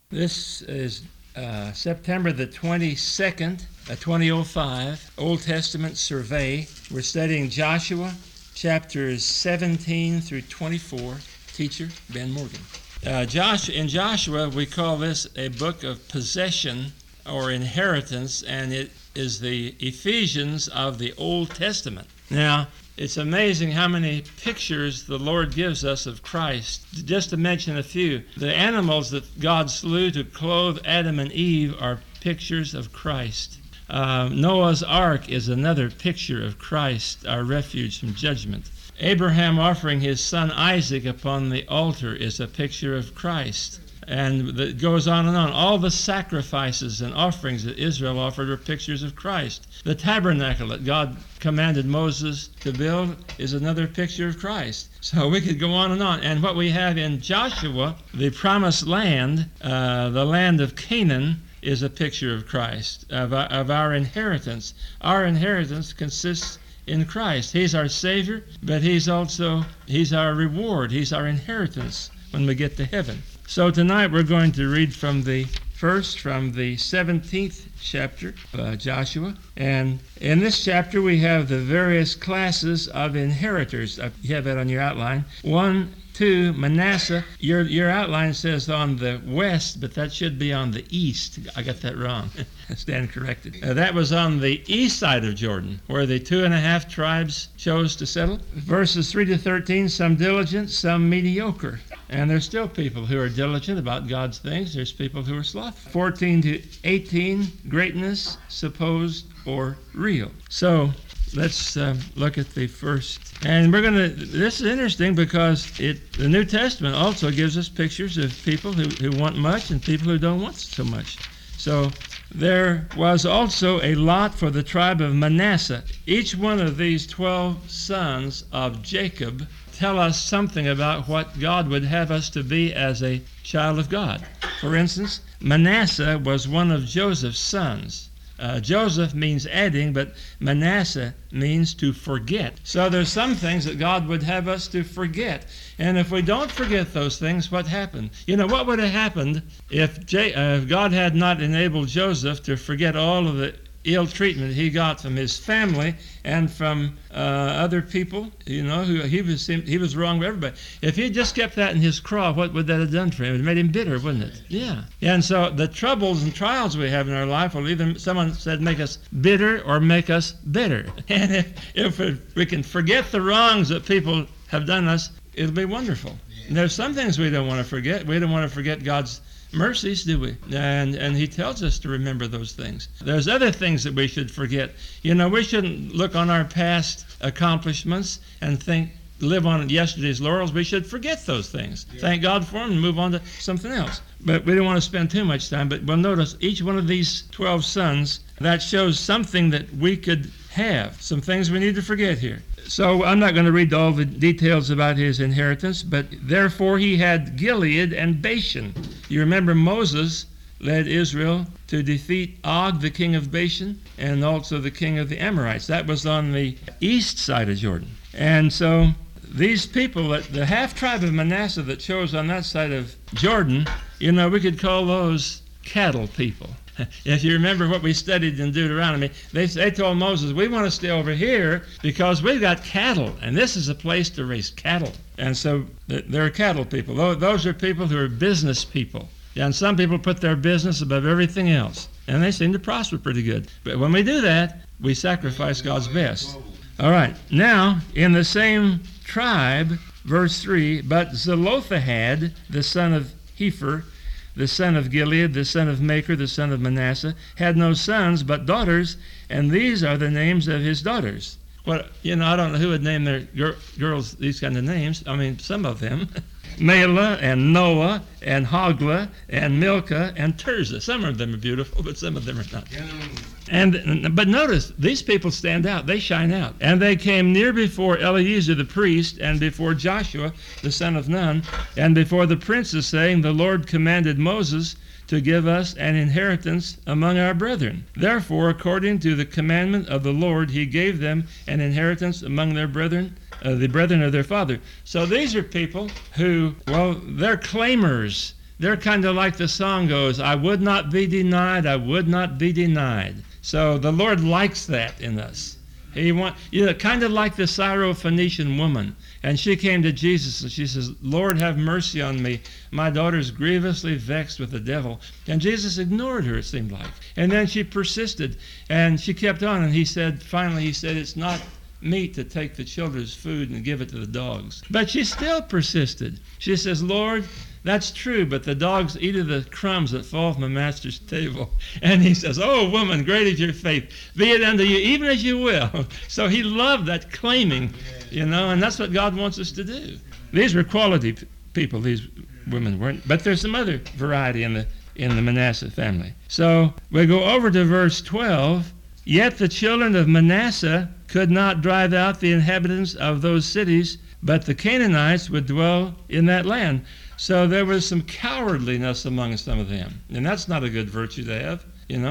This is September the 22nd, 2005, Old Testament Survey. We're studying Joshua, chapters 17 through 24. Teacher, Ben Morgan. In Joshua, we call this a book of possession or inheritance, and it is the Ephesians of the Old Testament. Now, it's amazing how many pictures the Lord gives us of Christ. Just to mention a few, the animals that God slew to clothe Adam and Eve are pictures of Christ. Noah's Ark is another picture of Christ, our refuge from judgment. Abraham offering his son Isaac upon the altar is a picture of Christ. And it goes on and on. All the sacrifices and offerings that Israel offered are pictures of Christ. The tabernacle that God commanded Moses to build is another picture of Christ. So we could go on and on. And what we have in Joshua, the promised land, the land of Canaan, is a picture of Christ, of our inheritance. Our inheritance consists in Christ. He's our Savior, but He's our reward. He's our inheritance when we get to heaven. So tonight we're going to read from the 17th chapter of Joshua. And in this chapter we have the various classes of inheritors. You have that on your outline. 1, 2, Manasseh. Your outline says on the west, but that should be on the east. I got that wrong. I stand corrected. That was on the east side of Jordan, where the 2.5 tribes chose to settle. Verses 3 to 13, some diligent, some mediocre. And there's still people who are diligent about God's things. There's people who are slothful. 14 to 18, greatness, supposed or real. So let's look at the first. And this is interesting because the New Testament also gives us pictures of people who want much and people who don't want so much. So there was also a lot for the tribe of Manasseh. Each one of these 12 sons of Jacob tell us something about what God would have us to be as a child of God. For instance, Manasseh was one of Joseph's sons. Joseph means adding, but Manasseh means to forget. So there's some things that God would have us to forget. And if we don't forget those things, what happened? What would have happened if God had not enabled Joseph to forget all of the ill treatment he got from his family and from other people, who he was wrong with everybody. If he just kept that in his craw, what would that have done for him? It would have made him bitter, wouldn't it? Yeah. And so the troubles and trials we have in our life will either, someone said, make us bitter or make us better. And if we can forget the wrongs that people have done us, it'll be wonderful. Yeah. And there's some things we don't want to forget. We don't want to forget God's mercies, do we? And He tells us to remember those things. There's other things that we should forget. We shouldn't look on our past accomplishments and live on yesterday's laurels. We should forget those things. Yeah. Thank God for them and move on to something else. But we don't want to spend too much time. But we'll notice each one of these 12 sons, that shows something that we could have, some things we need to forget here. So I'm not going to read all the details about his inheritance, but therefore he had Gilead and Bashan. You remember Moses led Israel to defeat Og, the king of Bashan, and also the king of the Amorites. That was on the east side of Jordan. And so these people, the half tribe of Manasseh that chose on that side of Jordan, we could call those cattle people. If you remember what we studied in Deuteronomy, they told Moses, we want to stay over here because we've got cattle, and this is a place to raise cattle. And so they're cattle people. Those are people who are business people. And some people put their business above everything else, and they seem to prosper pretty good. But when we do that, we sacrifice God's best. All right, now, in the same tribe, verse 3, but Zelophehad, the son of Hepher, the son of Gilead, the son of Machir, the son of Manasseh, had no sons but daughters, and these are the names of his daughters. I don't know who would name their girls these kind of names. I mean, some of them. Mela and Noah and Hoglah and Milcah and Tirzah. Some of them are beautiful, but some of them are not. But notice, these people stand out. They shine out. And they came near before Eleazar the priest and before Joshua the son of Nun and before the princes, saying, the Lord commanded Moses to give us an inheritance among our brethren. Therefore, according to the commandment of the Lord, he gave them an inheritance among their brethren, the brethren of their father. So these are people who, they're claimers. they're kind of like the song goes, I would not be denied, I would not be denied. So the Lord likes that in us. He kind of like the Syrophoenician woman. And she came to Jesus and she says, Lord, have mercy on me. My daughter's grievously vexed with the devil. And Jesus ignored her, it seemed like. And then she persisted and she kept on. And finally he said, it's not meat to take the children's food and give it to the dogs. But she still persisted. She says, Lord, that's true, but the dogs eat of the crumbs that fall from the master's table. And he says, oh, woman, great is your faith. Be it unto you, even as you will. So he loved that claiming, and that's what God wants us to do. These were quality people, these women weren't. But there's some other variety in the Manasseh family. So we go over to verse 12. Yet the children of Manasseh could not drive out the inhabitants of those cities, but the Canaanites would dwell in that land. So there was some cowardliness among some of them. And that's not a good virtue to have,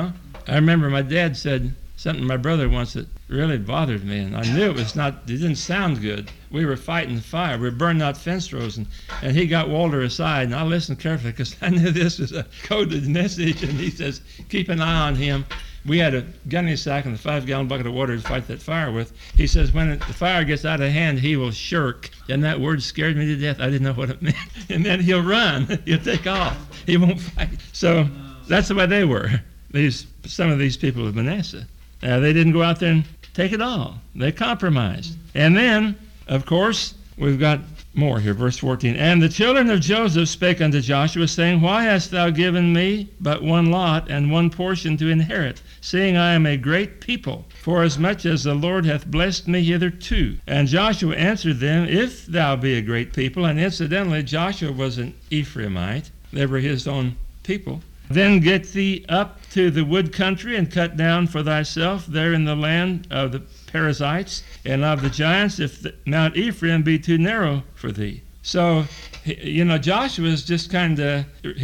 I remember my dad said something to my brother once that really bothered me, and I knew it didn't sound good. We were fighting the fire. We were burning out fence rows, and he got Walter aside, and I listened carefully because I knew this was a coded message, and he says, keep an eye on him. We had a gunny sack and a 5-gallon bucket of water to fight that fire with. He says, when the fire gets out of hand, he will shirk. And that word scared me to death. I didn't know what it meant. And then he'll run. He'll take off. He won't fight. So that's the way they were, some of these people of Manasseh. They didn't go out there and take it all. They compromised. And then, of course, we've got more here, verse 14. And the children of Joseph spake unto Joshua, saying, Why hast thou given me but one lot and one portion to inherit, seeing I am a great people, forasmuch as the Lord hath blessed me hitherto? And Joshua answered them, If thou be a great people, and incidentally Joshua was an Ephraimite, they were his own people, then get thee up to the wood country and cut down for thyself there in the land of the Perizzites and of the giants, if Mount Ephraim be too narrow for thee. So, Joshua is just kind of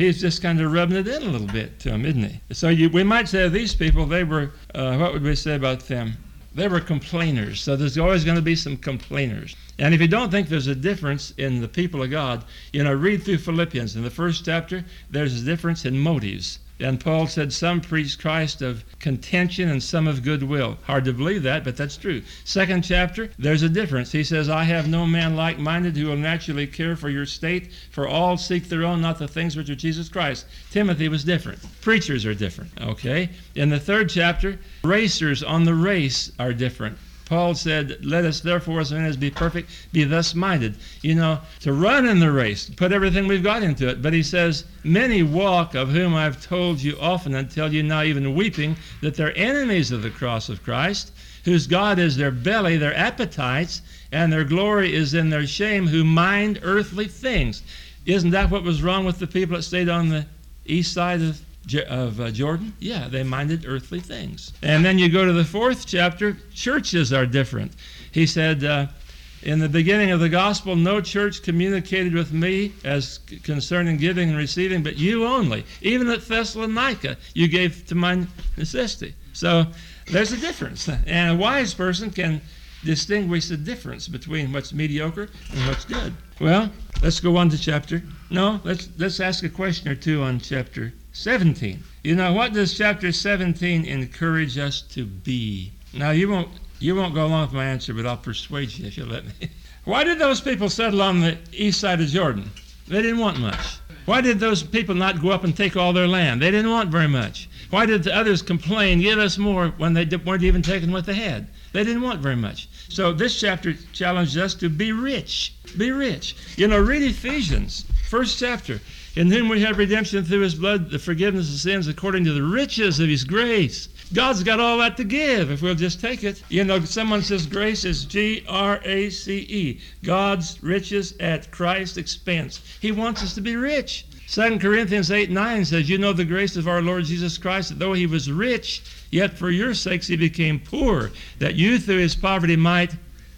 rubbing it in a little bit to him, isn't he? So we might say of these people, they were, what would we say about them? They were complainers. So there's always going to be some complainers. And if you don't think there's a difference in the people of God, read through Philippians. In the first chapter, there's a difference in motives. And Paul said some preach Christ of contention and some of goodwill. Hard to believe that, but that's true. Second chapter, there's a difference. He says, I have no man like-minded who will naturally care for your state, for all seek their own, not the things which are Jesus Christ. Timothy was different. Preachers are different, okay? In the third chapter, racers on the race are different. Paul said, let us therefore as many as be perfect, be thus minded. To run in the race, put everything we've got into it. But he says, many walk, of whom I've told you often and tell you now even weeping, that they're enemies of the cross of Christ, whose God is their belly, their appetites, and their glory is in their shame, who mind earthly things. Isn't that what was wrong with the people that stayed on the east side of Jordan? Yeah, they minded earthly things. And then you go to the fourth chapter, churches are different. He said, in the beginning of the gospel, no church communicated with me as concerning giving and receiving, but you only. Even at Thessalonica, you gave to my necessity. So there's a difference. And a wise person can distinguish the difference between what's mediocre and what's good. Well, let's go on to let's ask a question or two on chapter 17. What does chapter 17 encourage us to be? Now, you won't go along with my answer, but I'll persuade you if you'll let me. Why did those people settle on the east side of Jordan? They didn't want much. Why did those people not go up and take all their land? They didn't want very much. Why did the others complain, give us more, when they weren't even taking what they had? They didn't want very much. So this chapter challenged us to be rich. Be rich. Read Ephesians, first chapter. In whom we have redemption through his blood, the forgiveness of sins according to the riches of his grace. God's got all that to give if we'll just take it. Someone says grace is Grace. God's riches at Christ's expense. He wants us to be rich. 2 Corinthians 8:9 says, you know the grace of our Lord Jesus Christ, that though he was rich, yet for your sakes he became poor, that you through his poverty might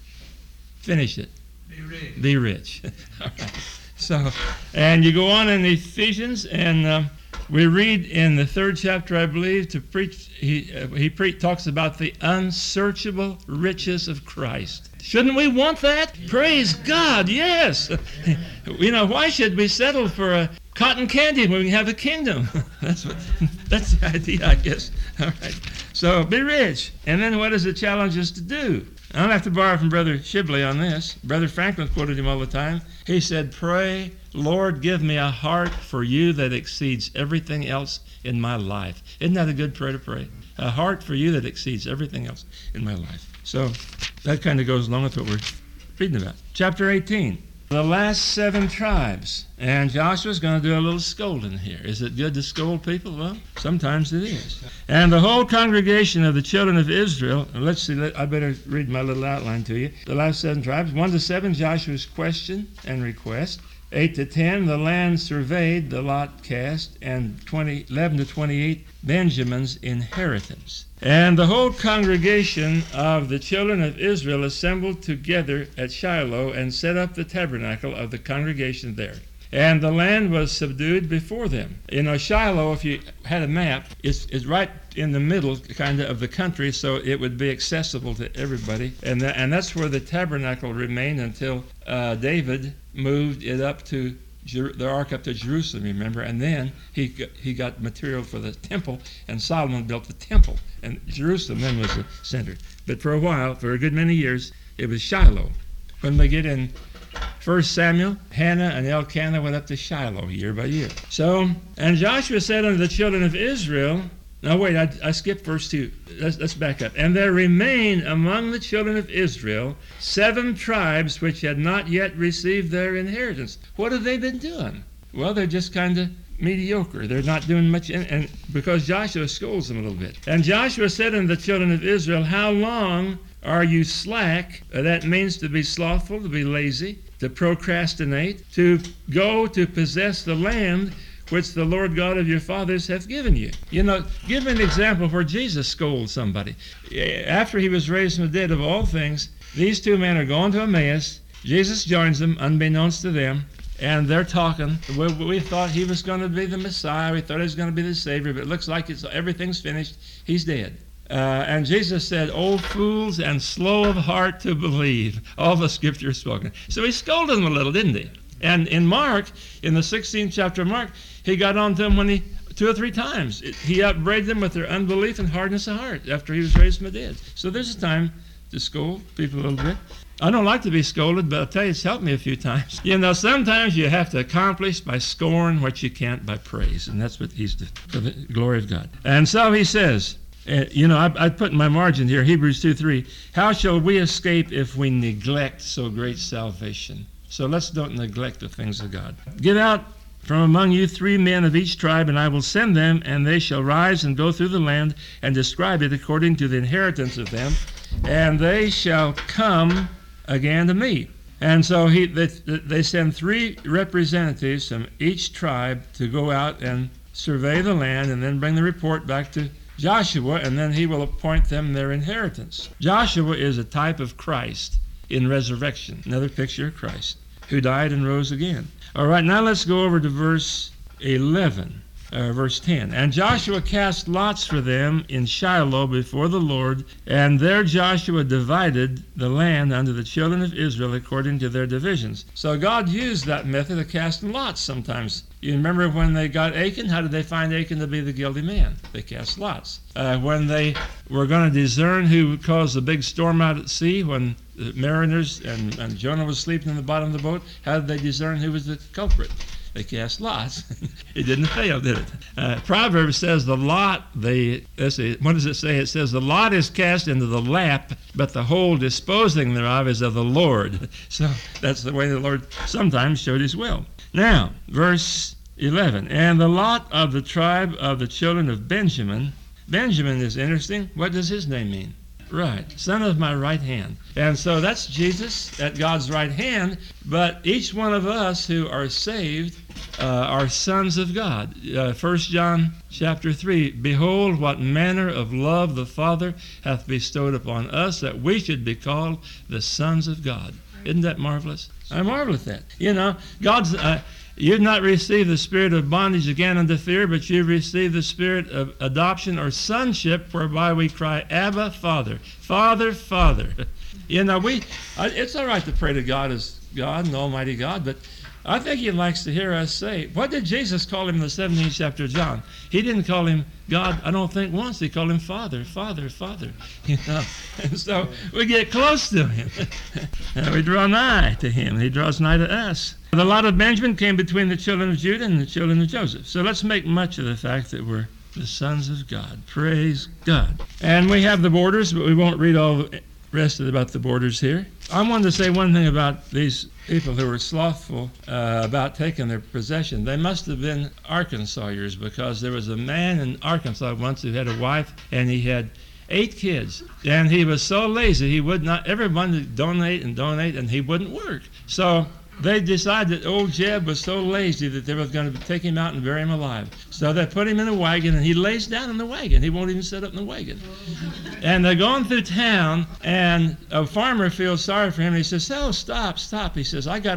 finish it. Be rich. All right. So, and you go on in Ephesians, and we read in the third chapter, I believe, to preach. He talks about the unsearchable riches of Christ. Shouldn't we want that? Praise God, yes. Why should we settle for a cotton candy when we have a kingdom. That's the idea, I guess. All right. So be rich. And then what does it challenge us to do? I don't have to borrow from Brother Shibley on this. Brother Franklin quoted him all the time. He said, pray, Lord, give me a heart for you that exceeds everything else in my life. Isn't that a good prayer to pray? A heart for you that exceeds everything else in my life. So that kind of goes along with what we're reading about. Chapter 18. The last 7 tribes. And Joshua's going to do a little scolding here. Is it good to scold people? Well, sometimes it is. And the whole congregation of the children of Israel, let's see, I better read my little outline to you. The last 7 tribes, 1 to 7, Joshua's question and request. 8 to 10, the land surveyed, the lot cast, and 11 to 28, Benjamin's inheritance. And the whole congregation of the children of Israel assembled together at Shiloh and set up the tabernacle of the congregation there. And the land was subdued before them. Shiloh, if you had a map, is right in the middle kind of the country, so it would be accessible to everybody. And that's where the tabernacle remained until David moved it up to the ark up to Jerusalem, remember? And then he got material for the temple, and Solomon built the temple. And Jerusalem then was the center. But for a while, for a good many years, it was Shiloh. When we get in 1 Samuel, Hannah and Elkanah went up to Shiloh year by year. So, and Joshua said unto the children of Israel, now wait, I skipped verse 2. Let's back up. And there remained among the children of Israel 7 tribes which had not yet received their inheritance. What have they been doing? Well, they're just kind of mediocre. They're not doing much, and because Joshua scolds them a little bit. And Joshua said unto the children of Israel, how long are you slack? That means to be slothful, to be lazy, to procrastinate, to go to possess the land which the Lord God of your fathers hath given you. Give me an example where Jesus scolds somebody. After he was raised from the dead, of all things, these 2 men are going to Emmaus. Jesus joins them, unbeknownst to them, and they're talking. We thought he was going to be the Messiah. We thought he was going to be the Savior, but it looks like everything's finished. He's dead. And Jesus said, "O fools and slow of heart to believe." All the scripture is spoken. So he scolded them a little, didn't he? And in Mark, in the 16th chapter of Mark, he got on to them when 2 or 3 times. He upbraided them with their unbelief and hardness of heart after he was raised from the dead. So there's a time to scold people a little bit. I don't like to be scolded, but I'll tell you, it's helped me a few times. Sometimes you have to accomplish by scorn what you can't by praise. And that's what he's doing for the glory of God. And so he says, I put in my margin here, Hebrews 2:3, how shall we escape if we neglect so great salvation? So let's don't neglect the things of God. Get out from among you 3 men of each tribe, and I will send them, and they shall rise and go through the land and describe it according to the inheritance of them, and they shall come again to me. And so they send 3 representatives from each tribe to go out and survey the land and then bring the report back to Joshua, and then he will appoint them their inheritance. Joshua is a type of Christ in resurrection, another picture of Christ, who died and rose again. All right, now let's go over to verse 11. Verse 10, and Joshua cast lots for them in Shiloh before the Lord, and there Joshua divided the land unto the children of Israel according to their divisions. So God used that method of casting lots sometimes. You remember when they got Achan, how did they find Achan to be the guilty man? They cast lots. When they were going to discern who caused the big storm out at sea, when the mariners and Jonah was sleeping in the bottom of the boat, how did they discern who was the culprit? They cast lots. It didn't fail, did it? Proverbs says the lot, let's see, what does it say? It says the lot is cast into the lap, but the whole disposing thereof is of the Lord. So that's the way the Lord sometimes showed his will. Now, verse 11, and the lot of the tribe of the children of Benjamin. Benjamin is interesting. What does his name mean? Right, son of my right hand. And so that's Jesus at God's right hand, but each one of us who are saved are sons of God. 1 John chapter 3, behold what manner of love the Father hath bestowed upon us, that we should be called the sons of God. Isn't that marvelous? I marvel at that. God's... You've not received the spirit of bondage again unto fear, but you've received the spirit of adoption or sonship, whereby we cry, Abba, Father. Father, Father. It's all right to pray to God as God and Almighty God, but I think he likes to hear us say, what did Jesus call him in the 17th chapter of John? He didn't call him God, I don't think once. He called him Father, Father, Father. And so we get close to him. And we draw nigh to him. He draws nigh to us. The lot of Benjamin came between the children of Judah and the children of Joseph. So let's make much of the fact that we're the sons of God. Praise God. And we have the borders, but we won't read all the rest about the borders here. I wanted to say one thing about these people who were slothful about taking their possession. They must have been Arkansasiers, because there was a man in Arkansas once who had a wife, and he had 8 kids. And he was so lazy, he would not, everyone would donate, and he wouldn't work. So they decided that old Jeb was so lazy that they were going to take him out and bury him alive. So they put him in a wagon, and he lays down in the wagon. He won't even sit up in the wagon. And they're going through town, and a farmer feels sorry for him. And he says, "Oh, stop. He says, I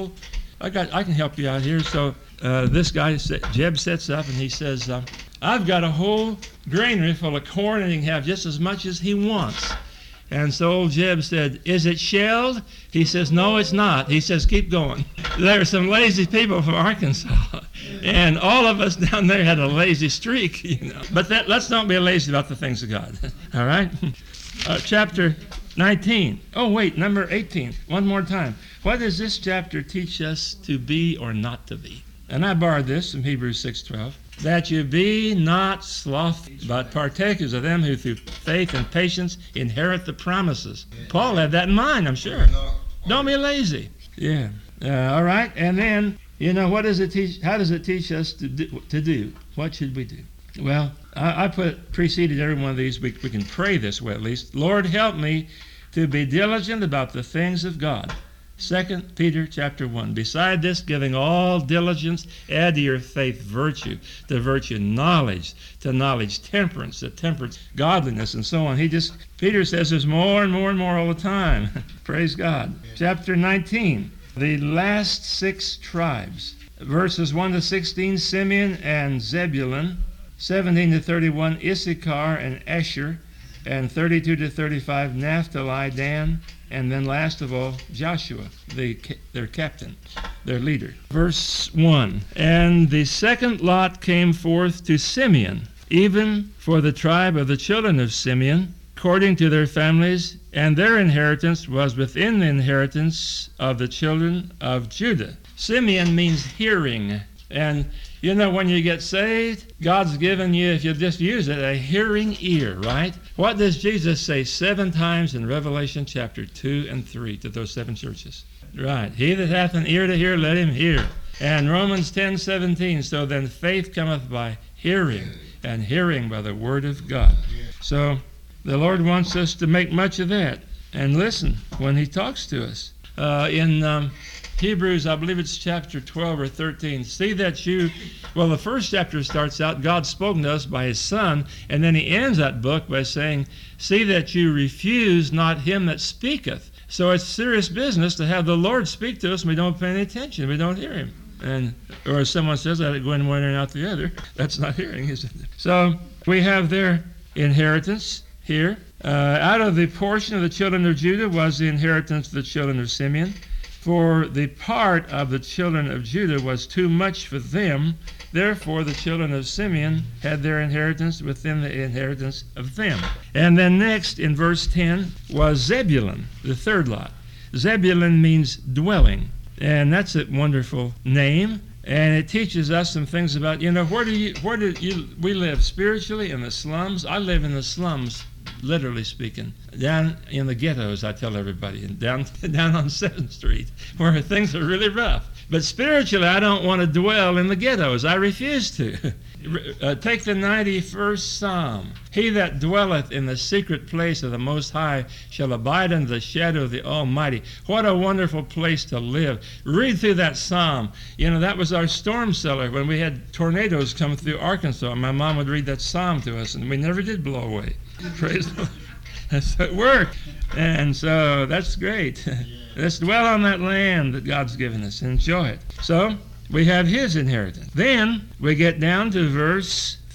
can help you out here." So this guy, Jeb, sets up, and he says, "I've got a whole granary full of corn, and he can have just as much as he wants." And so old Jeb said, "Is it shelled?" He says, "No, it's not." He says, "Keep going." There are some lazy people from Arkansas, and all of us down there had a lazy streak, But let's not be lazy about the things of God. All right? Chapter 19. Oh, wait, number 18. One more time. What does this chapter teach us to be or not to be? And I borrowed this from Hebrews 6:12. That you be not slothful, but partakers of them who through faith and patience inherit the promises. Paul had that in mind, I'm sure. Don't be lazy. Yeah. All right. And then, what does it teach? How does it teach us to do? What should we do? Well, I preceded every one of these. We can pray this way at least. Lord, help me to be diligent about the things of God. 2 Peter chapter 1. Beside this, giving all diligence, add to your faith virtue, to virtue knowledge, to knowledge temperance, to temperance godliness, and so on. Peter says there's more and more and more all the time. Praise God. Chapter 19. The last 6 tribes. Verses 1 to 16, Simeon and Zebulun. 17 to 31, Issachar and Asher. And 32 to 35, Naphtali, Dan. And then last of all, Joshua, their captain, their leader. Verse 1, and the second lot came forth to Simeon, even for the tribe of the children of Simeon, according to their families, and their inheritance was within the inheritance of the children of Judah. Simeon means hearing. And when you get saved, God's given you, if you just use it, a hearing ear, right? What does Jesus say 7 times in Revelation chapter 2 and 3 to those 7 churches? Right. He that hath an ear to hear, let him hear. And Romans 10:17, so then faith cometh by hearing, and hearing by the word of God. So the Lord wants us to make much of that and listen when he talks to us. In Hebrews, I believe it's chapter 12 or 13. See that the first chapter starts out, God spoke to us by his Son, and then he ends that book by saying, see that you refuse not him that speaketh. So it's serious business to have the Lord speak to us and we don't pay any attention, we don't hear him. Or as someone says, I go in one ear and out the other. That's not hearing, is it? So we have their inheritance here. Out of the portion of the children of Judah was the inheritance of the children of Simeon. For the part of the children of Judah was too much for them. Therefore, the children of Simeon had their inheritance within the inheritance of them. And then next, in verse 10, was Zebulun, the third lot. Zebulun means dwelling. And that's a wonderful name. And it teaches us some things about, where do we live spiritually in the slums? I live in the slums, literally speaking, down in the ghettos, I tell everybody, down on 7th Street, where things are really rough. But spiritually, I don't want to dwell in the ghettos. I refuse to. Take the 91st Psalm. He that dwelleth in the secret place of the Most High shall abide under the shadow of the Almighty. What a wonderful place to live. Read through that Psalm. That was our storm cellar when we had tornadoes come through Arkansas. My mom would read that Psalm to us, and we never did blow away. Praise the Lord. So it worked. And so that's great. Let's dwell on that land that God's given us. Enjoy it. So we have his inheritance. Then we get down to verse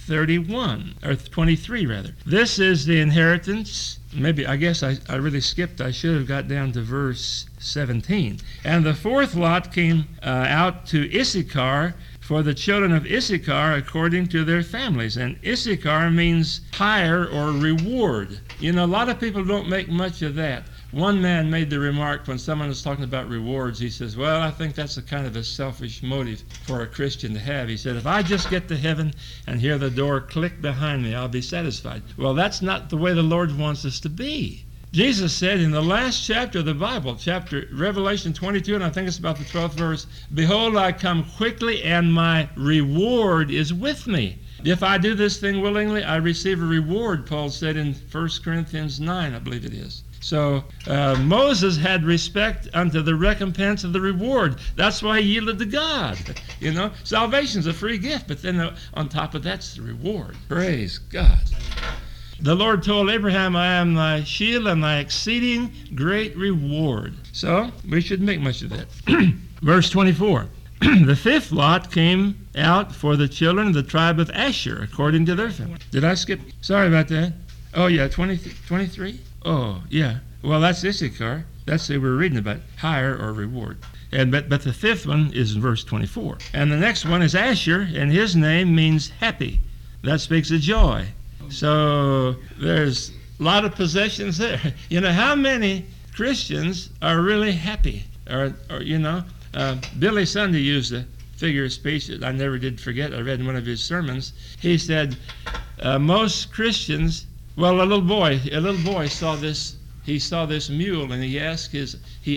31, or 23 rather. This is the inheritance. Maybe, I guess I really skipped. I should have got down to verse 17. And the fourth lot came out to Issachar, for the children of Issachar according to their families. And Issachar means hire or reward. You know, a lot of people don't make much of that. One man made the remark when someone was talking about rewards, he says, well, I think that's a kind of a selfish motive for a Christian to have. He said, if I just get to heaven and hear the door click behind me, I'll be satisfied. Well, that's not the way the Lord wants us to be. Jesus said in the last chapter of the Bible, Revelation 22, and I think it's about the 12th verse, behold, I come quickly, and my reward is with me. If I do this thing willingly, I receive a reward, Paul said in 1 Corinthians 9, I believe it is. So Moses had respect unto the recompense of the reward. That's why he yielded to God. You know, salvation's a free gift, but then on top of that's the reward. Praise God. The Lord told Abraham, I am thy shield and thy exceeding great reward. So we shouldn't make much of that. Verse 24. The fifth lot came out for the children of the tribe of Asher, according to their family. Did I skip? Sorry about that. Oh, yeah, 23? Oh, yeah. Well, that's Issachar. That's what we're reading about, hire or reward. But the fifth one is in verse 24. And the next one is Asher, and his name means happy. That speaks of joy. So there's a lot of possessions there. You know, how many Christians are really happy? Or you know, Billy Sunday used a figure of speech that I never did forget. I read in one of his sermons. He said, most Christians, well, a little boy saw this. He saw this mule, and he asked his,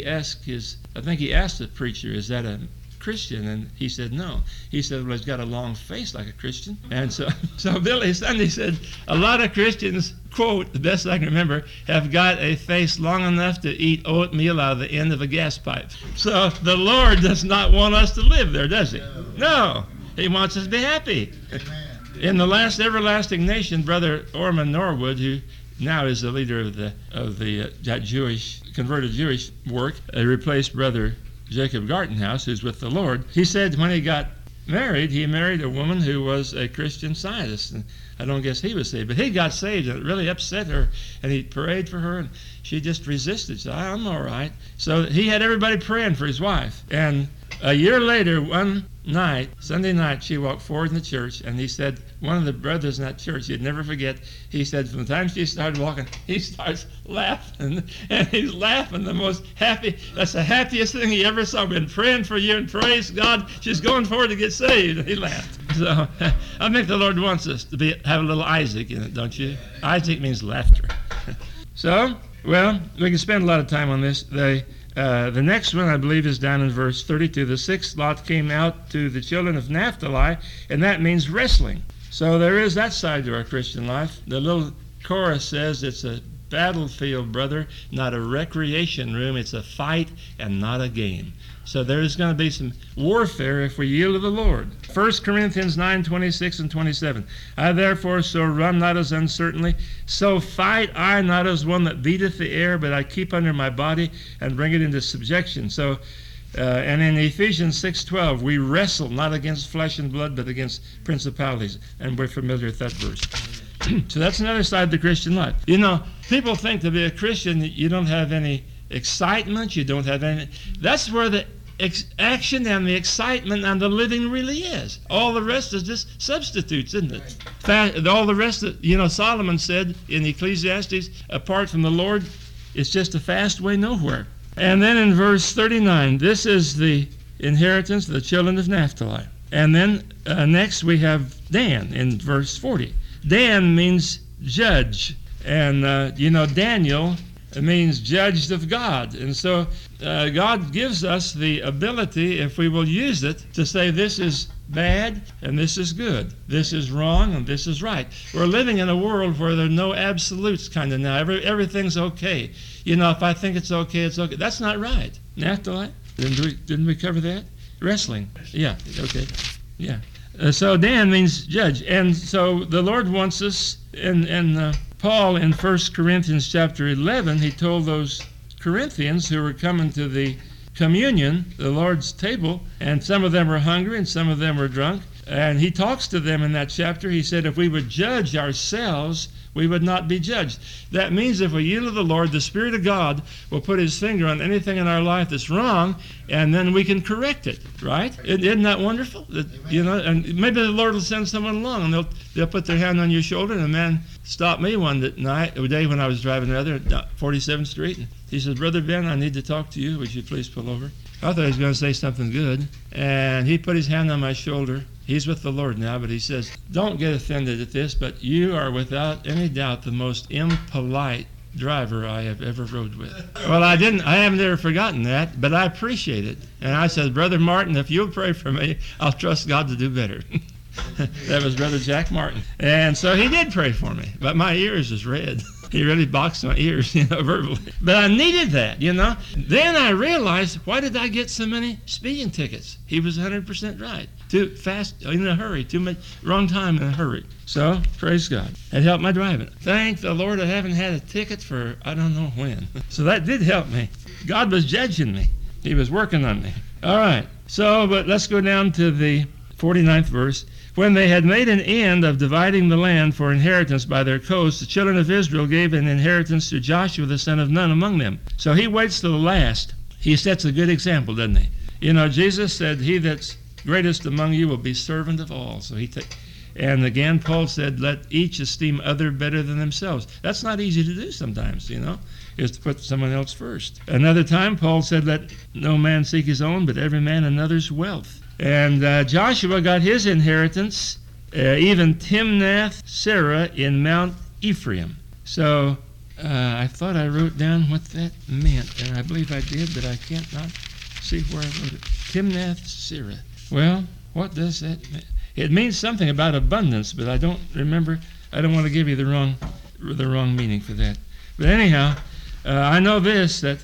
I think he asked the preacher, is that a Christian? And he said, no. He said, well, he's got a long face like a Christian. And so Billy Sunday said, a lot of Christians, quote, the best I can remember, have got a face long enough to eat oatmeal out of the end of a gas pipe. So the Lord does not want us to live there, does he? No. He wants us to be happy. Amen. In the last everlasting nation, Brother Orman Norwood, who now is the leader of that Jewish, converted Jewish work, replaced Brother Jacob Gartenhouse, who's with the Lord. He said when he got married, he married a woman who was a Christian Scientist. And I don't guess he was saved, but he got saved, and it really upset her. And he prayed for her, and she just resisted. She said, I'm all right. So he had everybody praying for his wife. And a year later, one night, Sunday night, she walked forward in the church, and he said, one of the brothers in that church, he'd never forget, he said, from the time she started walking, he starts laughing, and he's laughing the most happy. That's the happiest thing he ever saw. Been praying for you, and praise God, she's going forward to get saved. And he laughed. So I think the Lord wants us to have a little Isaac in it, don't you? Isaac means laughter. So, well, we can spend a lot of time on this. The next one, I believe, is down in verse 32. The sixth lot came out to the children of Naphtali, and that means wrestling. So there is that side to our Christian life. The little chorus says it's a battlefield, brother, not a recreation room. It's a fight and not a game. So there's going to be some warfare if we yield to the Lord. 1 Corinthians 9:26 and 27. I therefore so run not as uncertainly, so fight I not as one that beateth the air, but I keep under my body and bring it into subjection. So, and in Ephesians 6:12, we wrestle not against flesh and blood, but against principalities. And we're familiar with that verse. So that's another side of the Christian life. You know, people think to be a Christian, you don't have any excitement, you don't have any. That's where the action and the excitement and the living really is. All the rest is just substitutes, isn't it? All the rest, Solomon said in Ecclesiastes, apart from the Lord, it's just a fast way nowhere. And then in verse 39, this is the inheritance of the children of Naphtali. And then next we have Dan in verse 40. Dan means judge. And, Daniel means judged of God. And so God gives us the ability, if we will use it, to say this is bad and this is good. This is wrong and this is right. We're living in a world where there are no absolutes kind of now. Everything's okay. If I think it's okay, it's okay. That's not right. Naphtali, didn't we cover that? Wrestling. Yeah, okay. Yeah. So Dan means judge. And so the Lord wants us, in Paul in 1 Corinthians chapter 11, he told those Corinthians who were coming to the communion, the Lord's table, and some of them were hungry and some of them were drunk. And he talks to them in that chapter. He said, if we would judge ourselves, we would not be judged. That means if we yield to the Lord, the Spirit of God will put his finger on anything in our life that's wrong, and then we can correct it, right? Isn't that wonderful? That, and maybe the Lord will send someone along, and they'll put their hand on your shoulder. And a man stopped me one day when I was driving at 47th Street. And he says, Brother Ben, I need to talk to you. Would you please pull over? I thought he was going to say something good. And he put his hand on my shoulder. He's with the Lord now, but he says, don't get offended at this, but you are without any doubt the most impolite driver I have ever rode with. Well, I haven't ever forgotten that, but I appreciate it. And I said, Brother Martin, if you'll pray for me, I'll trust God to do better. That was Brother Jack Martin. And so he did pray for me, but my ears was red. He really boxed my ears, verbally. But I needed that, Then I realized, why did I get so many speeding tickets? He was 100% right. Too fast, in a hurry, too much, wrong time in a hurry. So, praise God. It helped my driving. Thank the Lord I haven't had a ticket for I don't know when. So that did help me. God was judging me. He was working on me. All right. So, but let's go down to the 49th verse. When they had made an end of dividing the land for inheritance by their coasts, the children of Israel gave an inheritance to Joshua the son of Nun among them. So he waits to the last. He sets a good example, doesn't he? Jesus said, he that's greatest among you will be servant of all. So and again, Paul said, let each esteem other better than themselves. That's not easy to do sometimes, is to put someone else first. Another time, Paul said, let no man seek his own, but every man another's wealth. And Joshua got his inheritance, even Timnath-Serah in Mount Ephraim. So I thought I wrote down what that meant, and I believe I did, but I can't not see where I wrote it. Timnath-Serah. Well, what does that mean? It means something about abundance, but I don't remember. I don't want to give you the wrong meaning for that. But anyhow, I know this, that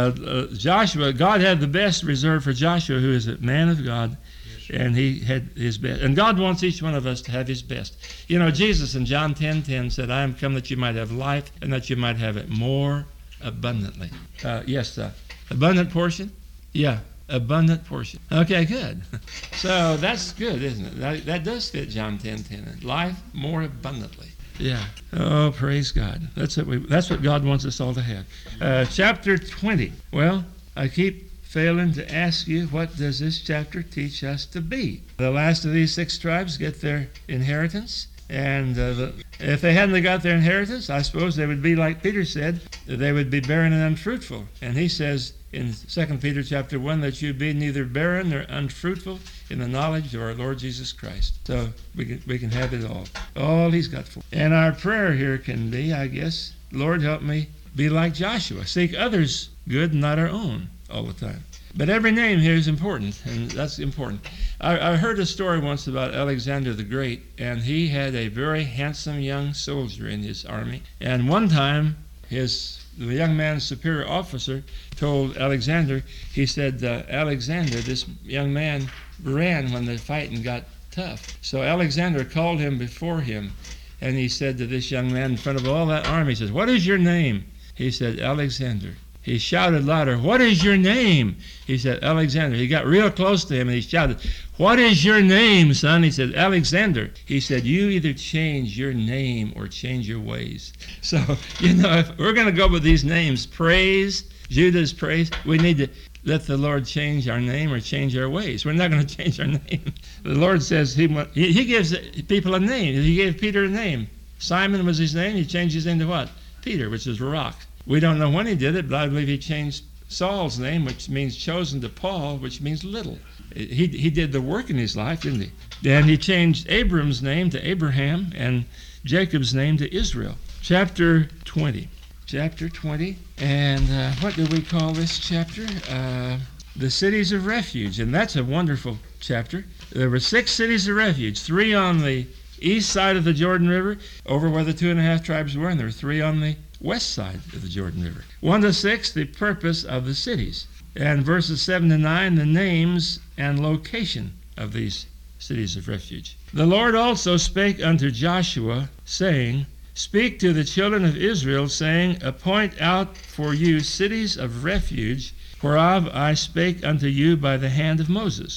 Joshua, God had the best reserved for Joshua, who is a man of God, and he had his best. And God wants each one of us to have his best. Jesus in John 10:10 said, I am come that you might have life, and that you might have it more abundantly. Abundant portion? Yeah, abundant portion. Okay, good. So that's good, isn't it? That does fit John 10:10. Life more abundantly. Yeah. Oh, praise God. That's what God wants us all to have. Chapter 20. Well, I keep failing to ask you, what does this chapter teach us to be? The last of these 6 tribes get their inheritance. And if they hadn't got their inheritance, I suppose they would be like Peter said, they would be barren and unfruitful. And he says in 2 Peter chapter 1 that you be neither barren nor unfruitful in the knowledge of our Lord Jesus Christ. So we can have it all he's got for. And our prayer here can be, I guess, Lord, help me be like Joshua. Seek others' good, not our own, all the time. But every name here is important, and that's important. I heard a story once about Alexander the Great, and he had a very handsome young soldier in his army. And one time, the young man's superior officer told Alexander, he said, Alexander, this young man ran when the fighting got tough. So Alexander called him before him, and he said to this young man in front of all that army, he says, what is your name? He said, Alexander. He shouted louder, what is your name? He said, Alexander. He got real close to him and he shouted, what is your name, son? He said, Alexander. He said, you either change your name or change your ways. So, if we're going to go with these names, praise, Judah's praise, we need to let the Lord change our name or change our ways. We're not going to change our name. The Lord says he gives people a name. He gave Peter a name. Simon was his name. He changed his name to what? Peter, which is rock. We don't know when he did it, but I believe he changed Saul's name, which means chosen, to Paul, which means little. He did the work in his life, didn't he? Then he changed Abram's name to Abraham and Jacob's name to Israel. Chapter 20. Chapter 20. And what do we call this chapter? The cities of refuge. And that's a wonderful chapter. There were 6 cities of refuge, 3 on the east side of the Jordan River, over where the 2.5 tribes were, and there were 3 on the west side of the Jordan River. 1 to 6, the purpose of the cities. And verses 7 to 9, the names and location of these cities of refuge. The Lord also spake unto Joshua, saying, speak to the children of Israel, saying, appoint out for you cities of refuge, whereof I spake unto you by the hand of Moses.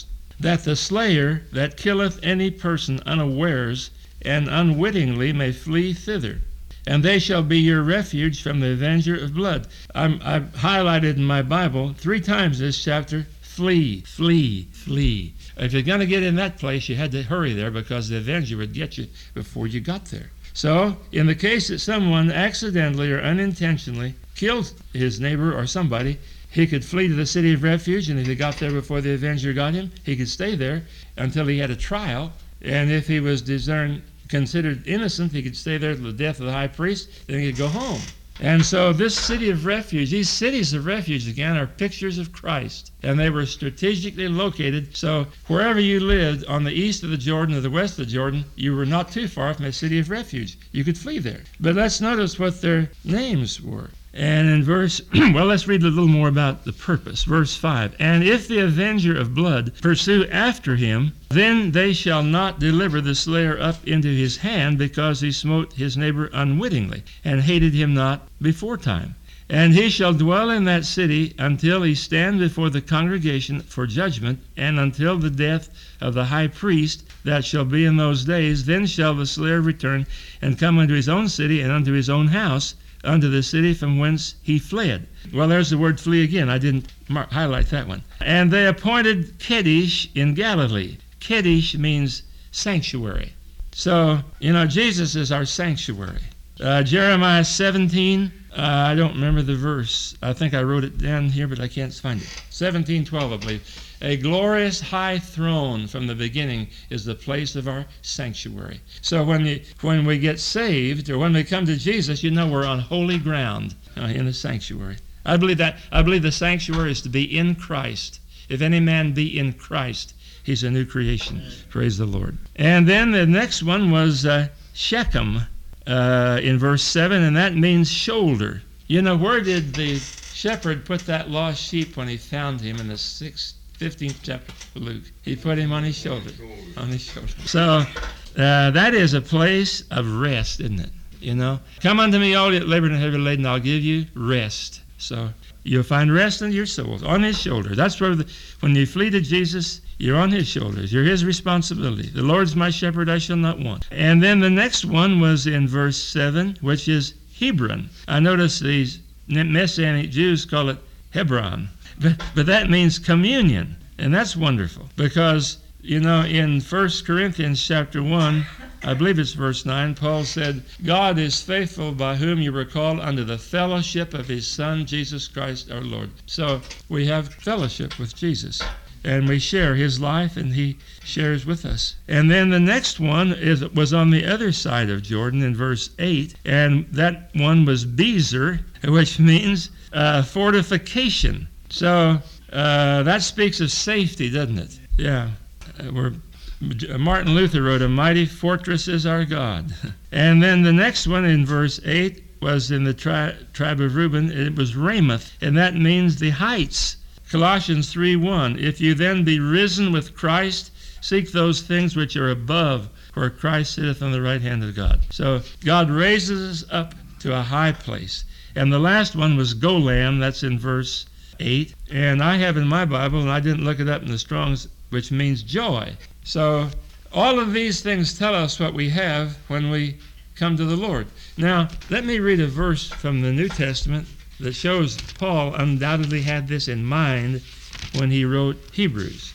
that the slayer that killeth any person unawares and unwittingly may flee thither. And they shall be your refuge from the avenger of blood. I've highlighted in my Bible 3 times this chapter, flee, flee, flee. If you're going to get in that place, you had to hurry there because the avenger would get you before you got there. So, in the case that someone accidentally or unintentionally killed his neighbor or somebody, he could flee to the city of refuge, and if he got there before the avenger got him, he could stay there until he had a trial. And if he was considered innocent, he could stay there till the death of the high priest, then he could go home. And so this city of refuge, these cities of refuge, again, are pictures of Christ. And they were strategically located, so wherever you lived on the east of the Jordan or the west of the Jordan, you were not too far from a city of refuge. You could flee there. But let's notice what their names were. And in let's read a little more about the purpose. Verse 5, and if the avenger of blood pursue after him, then they shall not deliver the slayer up into his hand, because he smote his neighbor unwittingly, and hated him not beforetime. And he shall dwell in that city until he stand before the congregation for judgment, and until the death of the high priest that shall be in those days. Then shall the slayer return and come unto his own city and unto his own house, unto the city from whence he fled. Well, there's the word flee again. I didn't highlight that one. And they appointed Kedesh in Galilee. Kedesh means sanctuary. So, Jesus is our sanctuary. Jeremiah 17, I don't remember the verse. I think I wrote it down here, but I can't find it. 17:12, I believe. A glorious high throne from the beginning is the place of our sanctuary. So when we get saved, or when we come to Jesus, we're on holy ground in the sanctuary. I believe the sanctuary is to be in Christ. If any man be in Christ, he's a new creation. Praise the Lord. And then the next one was Shechem in verse 7, and that means shoulder. Where did the shepherd put that lost sheep when he found him in the 15th chapter of Luke? He put him on his shoulder. On his shoulder. So that is a place of rest, isn't it? Come unto me, all that labor and heavy laden, I'll give you rest. So you'll find rest in your souls, on his shoulder. That's where when you flee to Jesus, you're on his shoulders. You're his responsibility. The Lord's my shepherd, I shall not want. And then the next one was in verse 7, which is Hebron. I notice these Messianic Jews call it Hebron. But that means communion, and that's wonderful, because, in 1 Corinthians chapter 1, I believe it's verse 9, Paul said, God is faithful, by whom you were called unto the fellowship of his Son, Jesus Christ our Lord. So we have fellowship with Jesus, and we share his life, and he shares with us. And then the next one was on the other side of Jordan in verse 8, and that one was Bezer, which means fortification. So that speaks of safety, doesn't it? Yeah. Martin Luther wrote, a mighty fortress is our God. And then the next one in verse 8 was in the tribe of Reuben. It was Ramoth, and that means the heights. Colossians 3:1, if you then be risen with Christ, seek those things which are above, where Christ sitteth on the right hand of God. So God raises us up to a high place. And the last one was Golan, that's in verse 8. And I have in my Bible, and I didn't look it up in the Strong's, which means joy. So all of these things tell us what we have when we come to the Lord. Now, let me read a verse from the New Testament that shows Paul undoubtedly had this in mind when he wrote Hebrews.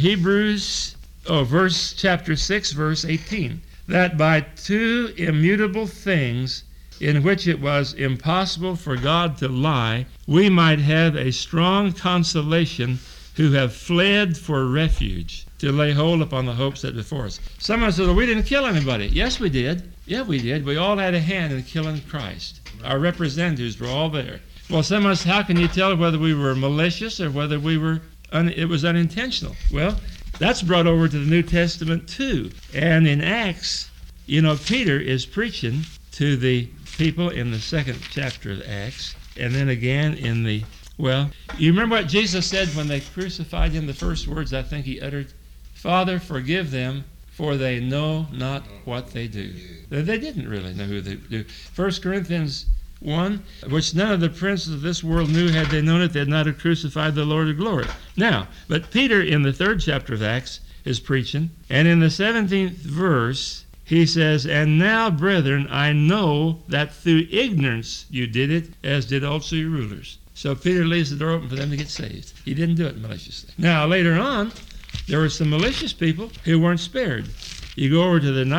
Chapter 6, verse 18. That by 2 immutable things, in which it was impossible for God to lie, we might have a strong consolation, who have fled for refuge, to lay hold upon the hopes that before us. Someone said, well, we didn't kill anybody. Yes, we did. Yeah, we did. We all had a hand in killing Christ. Our representatives were all there. Well, someone said, how can you tell whether we were malicious or whether it was unintentional? Well, that's brought over to the New Testament too. And in Acts, Peter is preaching to the people in the 2nd chapter of Acts, and then again you remember what Jesus said when they crucified him? The first words I think he uttered, Father, forgive them, for they know not what they do. They didn't really know who they do. 1 Corinthians 1, which none of the princes of this world knew, had they known it, they had not have crucified the Lord of glory. Now, but Peter in the 3rd chapter of Acts is preaching. And in the 17th verse, he says, "And now, brethren, I know that through ignorance you did it, as did also your rulers." So Peter leaves the door open for them to get saved. He didn't do it maliciously. Now, later on, there were some malicious people who weren't spared. You go over to the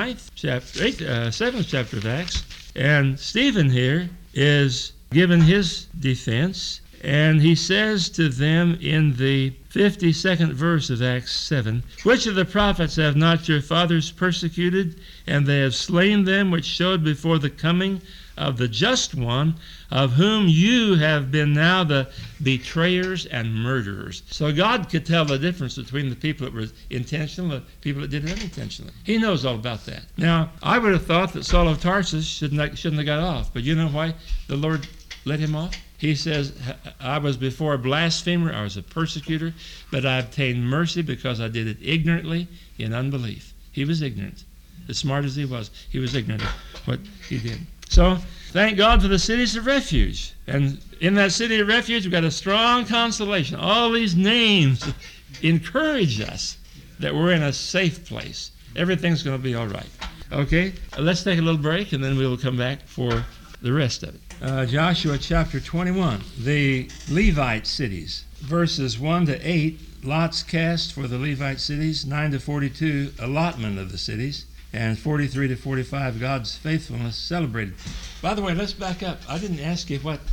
7th chapter of Acts, and Stephen here is given his defense, and he says to them in the 52nd verse of Acts 7, "Which of the prophets have not your fathers persecuted? And they have slain them which showed before the coming of the just one, of whom you have been now the betrayers and murderers." So God could tell the difference between the people that were intentional and the people that did it unintentionally. He knows all about that. Now, I would have thought that Saul of Tarsus shouldn't have got off, but you know why the Lord let him off? He says, "I was before a blasphemer, I was a persecutor, but I obtained mercy because I did it ignorantly in unbelief." He was ignorant. As smart as he was ignorant of what he did. So, thank God for the cities of refuge. And in that city of refuge, we've got a strong consolation. All these names encourage us that we're in a safe place. Everything's going to be all right. Okay, let's take a little break, and then we will come back for the rest of it. Joshua chapter 21, the Levite cities, verses 1 to 8, lots cast for the Levite cities, 9 to 42, allotment of the cities, and 43 to 45, God's faithfulness celebrated. By the way, let's back up. I didn't ask you what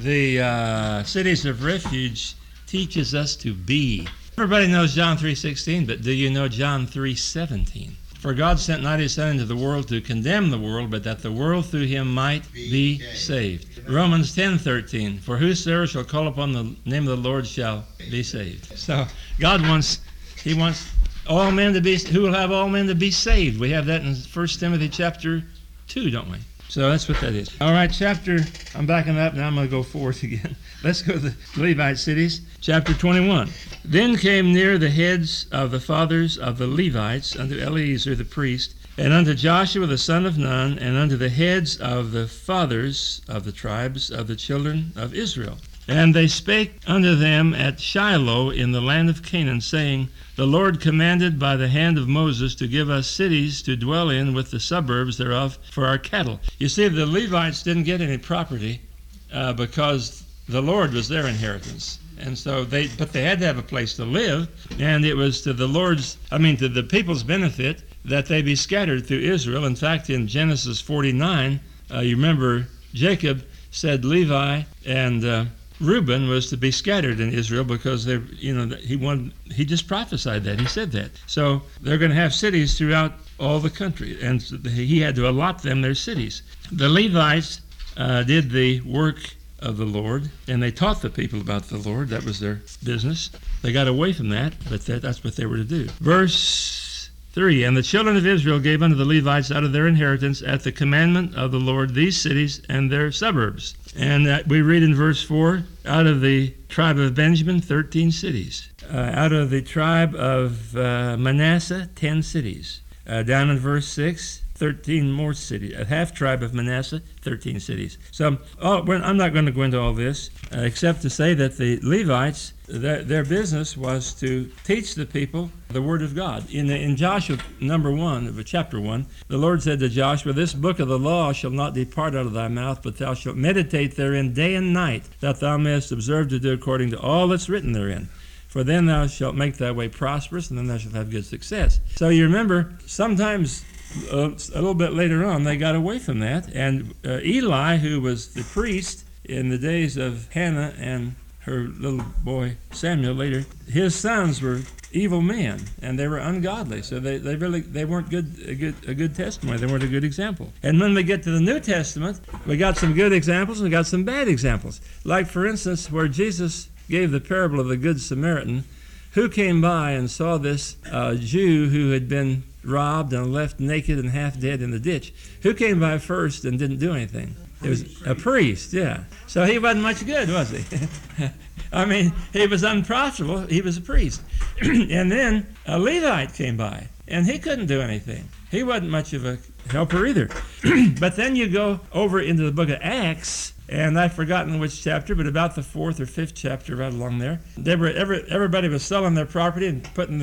the cities of refuge teaches us to be. Everybody knows John 3:16, but do you know John 3:17? "For God sent not his Son into the world to condemn the world, but that the world through him might be saved." Romans 10:13, "For whosoever shall call upon the name of the Lord shall be saved." So God wants all men to be, who will have all men to be saved. We have that in 1 Timothy chapter 2, don't we? So that's what that is. All right, I'm backing up, now I'm going to go forth again. Let's go to the Levite cities. Chapter 21. "Then came near the heads of the fathers of the Levites unto Eleazar the priest, and unto Joshua the son of Nun, and unto the heads of the fathers of the tribes of the children of Israel. And they spake unto them at Shiloh in the land of Canaan, saying, The Lord commanded by the hand of Moses to give us cities to dwell in with the suburbs thereof for our cattle." You see, the Levites didn't get any property because the Lord was their inheritance. And so they had to have a place to live, and it was to the people's benefit that they be scattered through Israel. In fact, in Genesis 49, you remember Jacob said Levi and Reuben was to be scattered in Israel because he just prophesied that. He said that. So they're going to have cities throughout all the country, and he had to allot them their cities. The Levites did the work of the Lord, and they taught the people about the Lord. That was their business. They got away from that, but that's what they were to do. Verse 3, "And the children of Israel gave unto the Levites out of their inheritance at the commandment of the Lord these cities and their suburbs." And we read in verse 4, "Out of the tribe of Benjamin, 13 cities. Out of the tribe of Manasseh, 10 cities. Down in verse 6, 13 more cities. A half tribe of Manasseh, 13 cities. So I'm not going to go into all this, except to say that the Levites, their business was to teach the people the Word of God. In Joshua chapter 1, the Lord said to Joshua, "This book of the law shall not depart out of thy mouth, but thou shalt meditate therein day and night, that thou mayest observe to do according to all that's written therein. For then thou shalt make thy way prosperous, and then thou shalt have good success." So you remember, sometimes a little bit later on, they got away from that. And Eli, who was the priest in the days of Hannah and her little boy Samuel later, his sons were evil men, and they were ungodly. So they weren't a good testimony. They weren't a good example. And when we get to the New Testament, we got some good examples and we got some bad examples. Like, for instance, where Jesus gave the parable of the Good Samaritan, who came by and saw this Jew who had been robbed and left naked and half dead in the ditch. Who came by first and didn't do anything? It was a priest, yeah. So he wasn't much good, was he? I mean, he was unprofitable. He was a priest. And then a Levite came by, and he couldn't do anything. He wasn't much of a helper either. But then you go over into the book of Acts, And I've forgotten which chapter, but about the 4th or 5th chapter, right along there. Everybody was selling their property and putting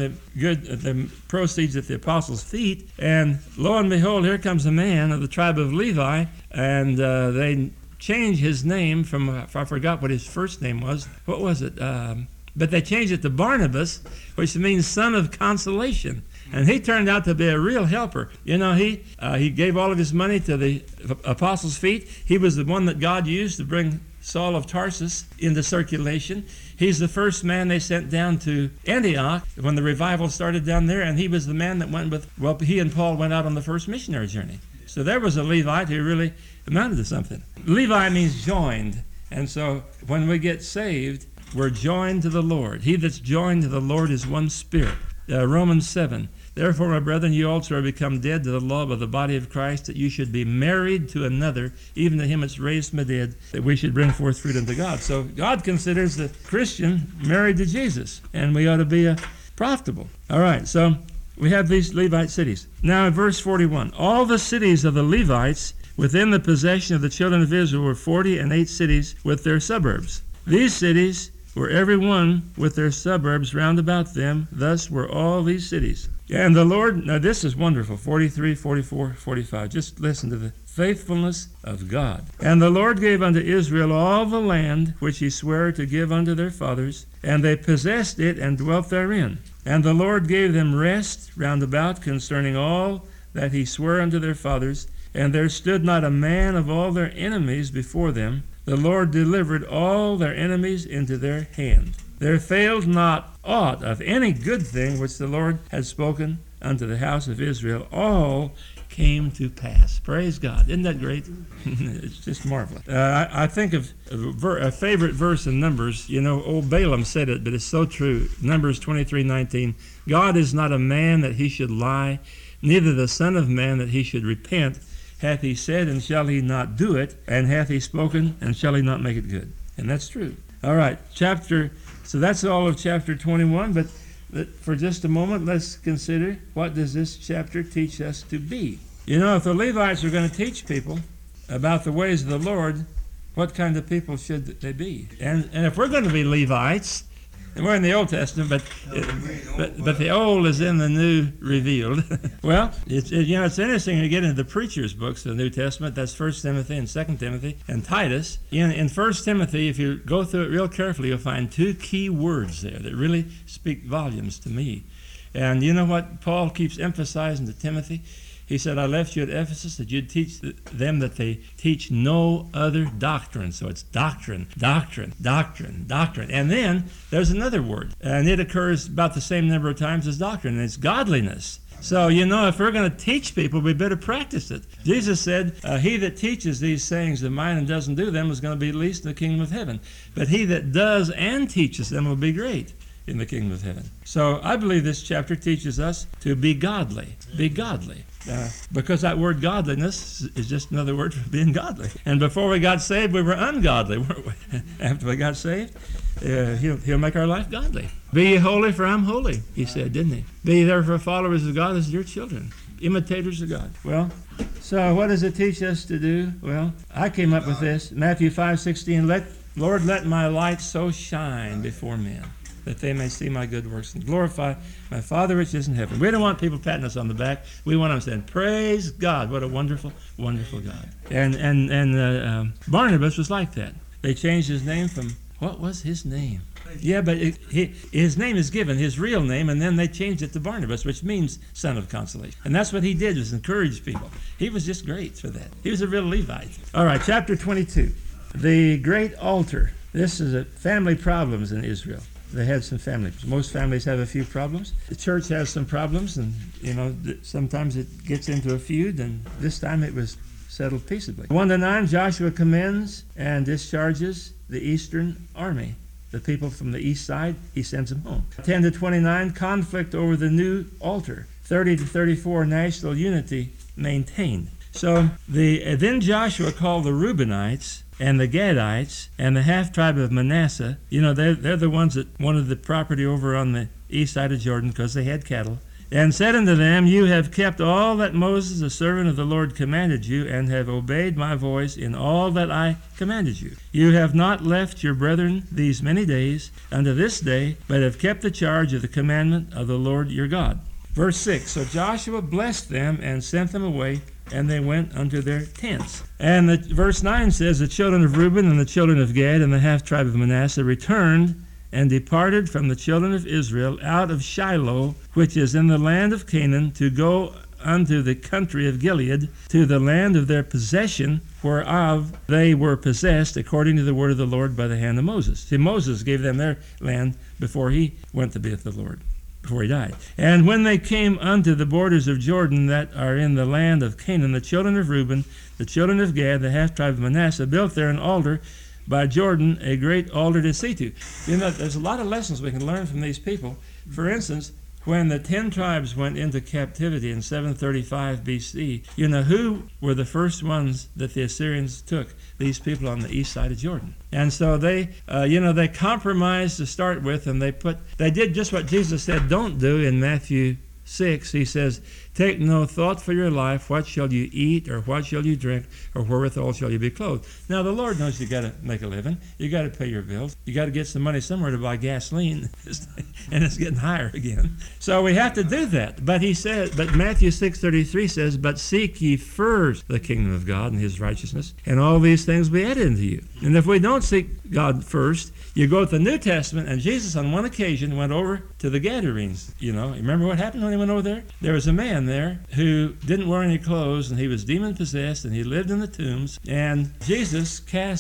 the proceeds at the apostles' feet. And lo and behold, here comes a man of the tribe of Levi, and they changed his name from, I forgot what his first name was. What was it? But they changed it to Barnabas, which means son of consolation. And he turned out to be a real helper. You know, he gave all of his money to the apostles' feet. He was the one that God used to bring Saul of Tarsus into circulation. He's the first man they sent down to Antioch when the revival started down there, and he was the man that he and Paul went out on the first missionary journey. So there was a Levite who really amounted to something. Levi means joined, and so when we get saved, we're joined to the Lord. He that's joined to the Lord is one spirit. Romans 7. Therefore, my brethren, you also are become dead to the law of the body of Christ, that you should be married to another, even to him that's raised from the dead, that we should bring forth fruit unto God. So God considers the Christian married to Jesus, and we ought to be profitable. All right, so we have these Levite cities. Now in verse 41, all the cities of the Levites within the possession of the children of Israel were 48 cities with their suburbs. These cities were every one with their suburbs round about them. Thus were all these cities. And the Lord, now this is wonderful, 43, 44, 45. Just listen to the faithfulness of God. And the Lord gave unto Israel all the land which he sware to give unto their fathers, and they possessed it and dwelt therein. And the Lord gave them rest round about concerning all that he sware unto their fathers, and there stood not a man of all their enemies before them. The Lord delivered all their enemies into their hand. There failed not aught of any good thing which the Lord had spoken unto the house of Israel. All came to pass. Praise God. Isn't that great? It's just marvelous. I think of a favorite verse in Numbers. You know, old Balaam said it, but it's so true. Numbers 23:19. God is not a man that he should lie, neither the son of man that he should repent. Hath he said, and shall he not do it? And hath he spoken, and shall he not make it good? And that's true. All right, so that's all of chapter 21, but for just a moment, let's consider, what does this chapter teach us to be? You know, if the Levites are going to teach people about the ways of the Lord, what kind of people should they be? And if we're going to be Levites, and we're in the Old Testament, but the Old is in the New revealed. Well, it's interesting to get into the preachers' books of the New Testament. That's 1 Timothy and 2 Timothy and Titus. In 1 Timothy, if you go through it real carefully, you'll find 2 key words there that really speak volumes to me. And you know what Paul keeps emphasizing to Timothy? He said, I left you at Ephesus that you'd teach them that they teach no other doctrine. So it's doctrine, doctrine, doctrine, doctrine. And then there's another word, and it occurs about the same number of times as doctrine, and it's godliness. So, you know, if we're going to teach people, we better practice it. Jesus said, he that teaches these sayings of mine and doesn't do them is going to be least in the kingdom of heaven. But he that does and teaches them will be great in the kingdom of heaven. So I believe this chapter teaches us to be godly. Be godly. Because that word godliness is just another word for being godly. And before we got saved, we were ungodly, weren't we? After we got saved, he'll make our life godly. Be ye holy, for I'm holy, he said, didn't he? Be ye therefore followers of God as your children, imitators of God. Well, so what does it teach us to do? Well, I came up with this. Matthew 5:16, Lord, let my light so shine before men, that they may see my good works and glorify my Father which is in heaven. We don't want people patting us on the back. We want them saying, praise God, what a wonderful, wonderful God. And Barnabas was like that. They changed his name from, what was his name? Yeah, but his name is given, his real name, and then they changed it to Barnabas, which means son of consolation. And that's what he did, was encourage people. He was just great for that. He was a real Levite. All right, chapter 22. The great altar. This is family problems in Israel. They had some families. Most families have a few problems. The church has some problems, and sometimes it gets into a feud, and this time it was settled peaceably. 1-9, Joshua commends and discharges the eastern army. The people from the east side, he sends them home. 10-29, conflict over the new altar. 30-34, national unity maintained. So then Joshua called the Reubenites and the Gadites and the half-tribe of Manasseh. They're the ones that wanted the property over on the east side of Jordan because they had cattle and said unto them, You have kept all that Moses the servant of the Lord commanded you, and have obeyed my voice in all that I commanded you. You have not left your brethren these many days unto this day, but have kept the charge of the commandment of the Lord your God. Verse 6, So Joshua blessed them and sent them away, and they went unto their tents. And verse 9 says, The children of Reuben and the children of Gad and the half-tribe of Manasseh returned and departed from the children of Israel out of Shiloh, which is in the land of Canaan, to go unto the country of Gilead, to the land of their possession, whereof they were possessed, according to the word of the Lord by the hand of Moses. See, Moses gave them their land before he went to be with the Lord, before he died. And when they came unto the borders of Jordan that are in the land of Canaan, the children of Reuben, the children of Gad, the half-tribe of Manasseh, built there an altar by Jordan, a great altar to see to. You know, there's a lot of lessons we can learn from these people. For instance, when the 10 tribes went into captivity in 735 BC, you know who were the first ones that the Assyrians took? These people on the east side of Jordan. And so they compromised to start with, and they did just what Jesus said don't do in Matthew 6. He says, Take no thought for your life, what shall you eat, or what shall you drink, or wherewithal shall you be clothed. Now, the Lord knows you got to make a living. You got to pay your bills. You got to get some money somewhere to buy gasoline, and it's getting higher again. So we have to do that. But Matthew 6:33 says, But seek ye first the kingdom of God and his righteousness, and all these things will be added unto you. And if we don't seek God first, you go to the New Testament, and Jesus on one occasion went over to the Gadarenes. You remember what happened when he went over there? There was a man there who didn't wear any clothes, and he was demon-possessed, and he lived in the tombs. And Jesus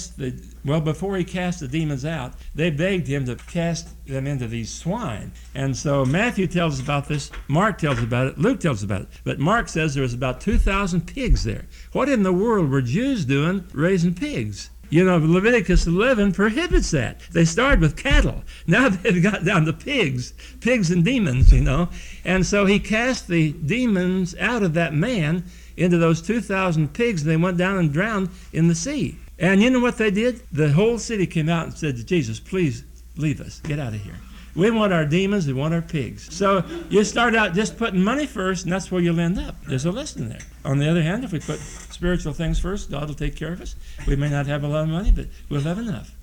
before he cast the demons out, they begged him to cast them into these swine. And so Matthew tells us about this, Mark tells us about it, Luke tells us about it. But Mark says there was about 2,000 pigs there. What in the world were Jews doing raising pigs? Leviticus 11 prohibits that. They started with cattle. Now they've got down to pigs and demons, And so he cast the demons out of that man into those 2,000 pigs, and they went down and drowned in the sea. And you know what they did? The whole city came out and said to Jesus, Please leave us. Get out of here. We want our demons, we want our pigs. So you start out just putting money first, and that's where you'll end up. There's a lesson there. On the other hand, if we put spiritual things first, God will take care of us. We may not have a lot of money, but we'll have enough.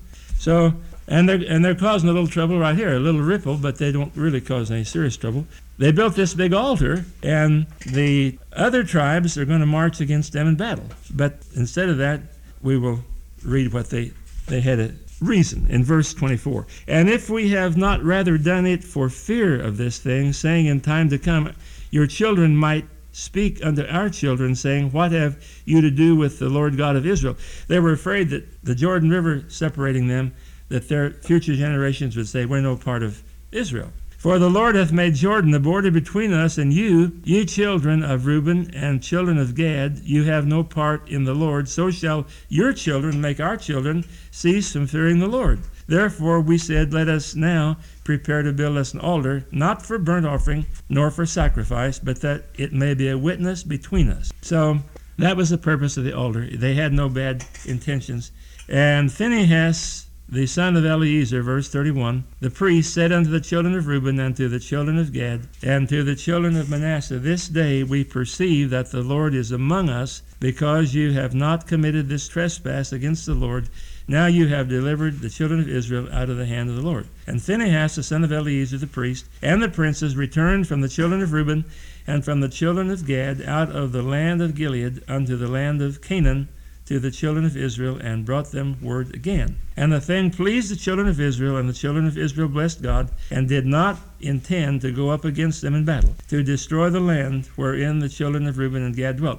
So, and they're causing a little trouble right here, a little ripple, but they don't really cause any serious trouble. They built this big altar, and the other tribes are going to march against them in battle. But instead of that, we will read what they had a reason in verse 24. And if we have not rather done it for fear of this thing, saying in time to come, your children might speak unto our children, saying, What have you to do with the Lord God of Israel? They were afraid that the Jordan River separating them, that their future generations would say, We're no part of Israel. For the Lord hath made Jordan the border between us and you, ye children of Reuben and children of Gad, you have no part in the Lord, so shall your children make our children cease from fearing the Lord. Therefore we said, Let us now prepare to build us an altar, not for burnt offering, nor for sacrifice, but that it may be a witness between us. So that was the purpose of the altar. They had no bad intentions. And Phinehas, the son of Eleazar, verse 31, the priest said unto the children of Reuben and to the children of Gad and to the children of Manasseh, This day we perceive that the Lord is among us, because you have not committed this trespass against the Lord. Now you have delivered the children of Israel out of the hand of the Lord. And Phinehas, the son of Eleazar, the priest, and the princes returned from the children of Reuben and from the children of Gad out of the land of Gilead unto the land of Canaan, to the children of Israel, and brought them word again. And the thing pleased the children of Israel, and the children of Israel blessed God, and did not intend to go up against them in battle, to destroy the land wherein the children of Reuben and Gad dwelt.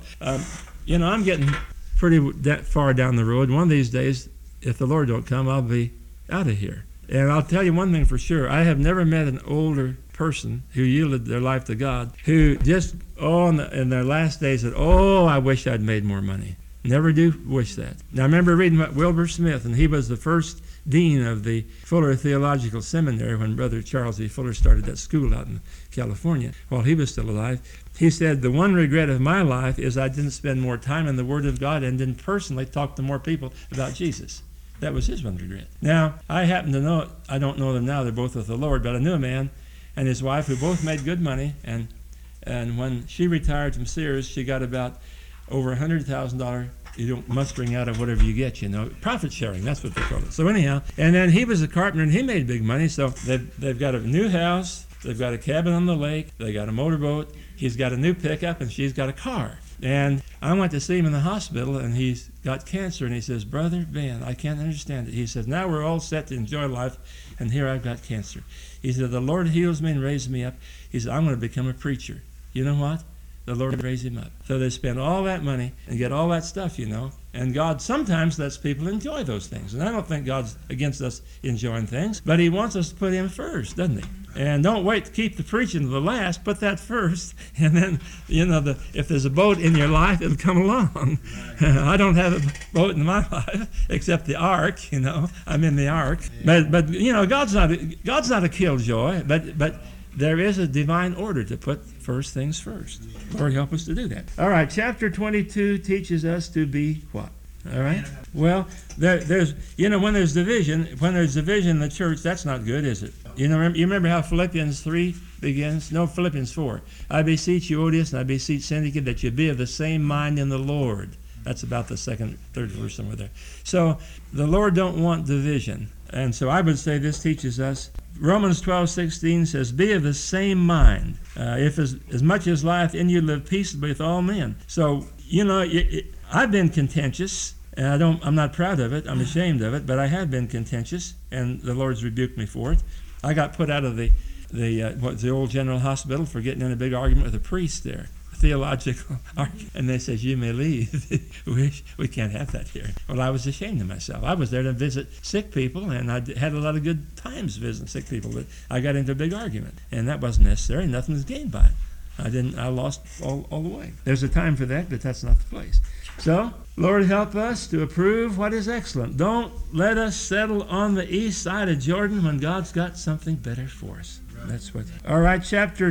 I'm getting pretty far down the road. One of these days, if the Lord don't come, I'll be out of here. And I'll tell you one thing for sure. I have never met an older person who yielded their life to God, who just, in their last days said, I wish I'd made more money. Never do wish that. Now, I remember reading about Wilbur Smith, and he was the first dean of the Fuller Theological Seminary when Brother Charles E. Fuller started that school out in California while he was still alive. He said, the one regret of my life is I didn't spend more time in the Word of God and didn't personally talk to more people about Jesus. That was his one regret. Now, I happen to know, I don't know them now, they're both with the Lord, but I knew a man, and his wife, who both made good money, and when she retired from Sears, she got about over $100,000, mustering out of whatever you get, profit sharing, that's what they call it. So anyhow, and then he was a carpenter, and he made big money, so they've got a new house, they've got a cabin on the lake, they got a motorboat, he's got a new pickup, and she's got a car. And I went to see him in the hospital, and he's got cancer, and he says, Brother Ben, I can't understand it. He says, now we're all set to enjoy life, and here I've got cancer. He said, the Lord heals me and raises me up. He said, I'm going to become a preacher. You know what? The Lord raised him up. So they spend all that money and get all that stuff, and God sometimes lets people enjoy those things. And I don't think God's against us enjoying things, but he wants us to put him first, doesn't he? And don't wait to keep the preaching to the last. Put that first, and then, if there's a boat in your life, it'll come along. I don't have a boat in my life except the ark. I'm in the ark. But God's not a killjoy. But there is a divine order to put first things first. Lord, help us to do that. All right, chapter 22 teaches us to be what? All right. Well, there's when there's division in the church, that's not good, is it? You remember how Philippians 3 begins? No, Philippians 4. I beseech you, Odious, and I beseech Syntyche, that you be of the same mind in the Lord. That's about the third verse somewhere there. So the Lord don't want division. And so I would say this teaches us, Romans 12:16 says, be of the same mind. If as much as lieth in you, live peaceably with all men. So, I've been contentious, and I'm not proud of it, I'm ashamed of it, but I have been contentious, and the Lord's rebuked me for it. I got put out of the old General Hospital for getting in a big argument with a priest there, a theological argument, and they said, you may leave. we can't have that here. Well, I was ashamed of myself. I was there to visit sick people, and I had a lot of good times visiting sick people, but I got into a big argument, and that wasn't necessary. Nothing was gained by it. I lost all the way. There's a time for that, but that's not the place. So, Lord, help us to approve what is excellent. Don't let us settle on the east side of Jordan when God's got something better for us. Right. That's what. All right, chapter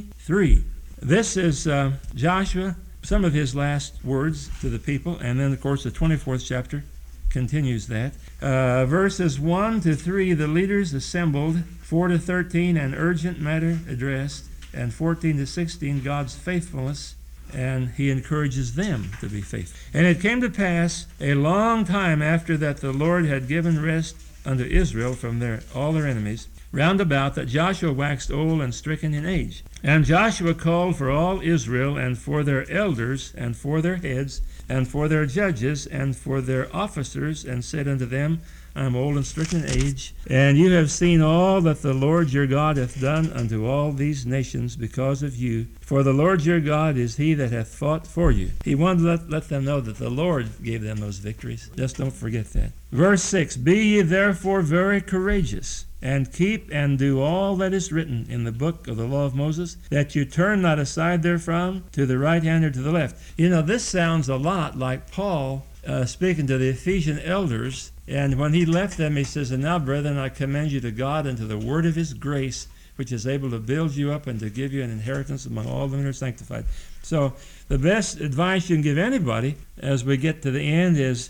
23. This is Joshua, some of his last words to the people, and then, of course, the 24th chapter continues that. Verses 1 to 3, the leaders assembled. 4 to 13, an urgent matter addressed. And 14 to 16, God's faithfulness, and he encourages them to be faithful. And it came to pass a long time after that the Lord had given rest unto Israel from all their enemies round about, that Joshua waxed old and stricken in age. And Joshua called for all Israel, and for their elders, and for their heads, and for their judges, and for their officers, and said unto them, I am old and stricken in age, and you have seen all that the Lord your God hath done unto all these nations because of you. For the Lord your God is he that hath fought for you. He wanted to let them know that the Lord gave them those victories. Just don't forget that. Verse 6, be ye therefore very courageous, and keep and do all that is written in the book of the law of Moses, that you turn not aside therefrom to the right hand or to the left. This sounds a lot like Paul speaking to the Ephesian elders. And when he left them, he says, and now, brethren, I commend you to God and to the word of his grace, which is able to build you up and to give you an inheritance among all them that are sanctified. So the best advice you can give anybody as we get to the end is,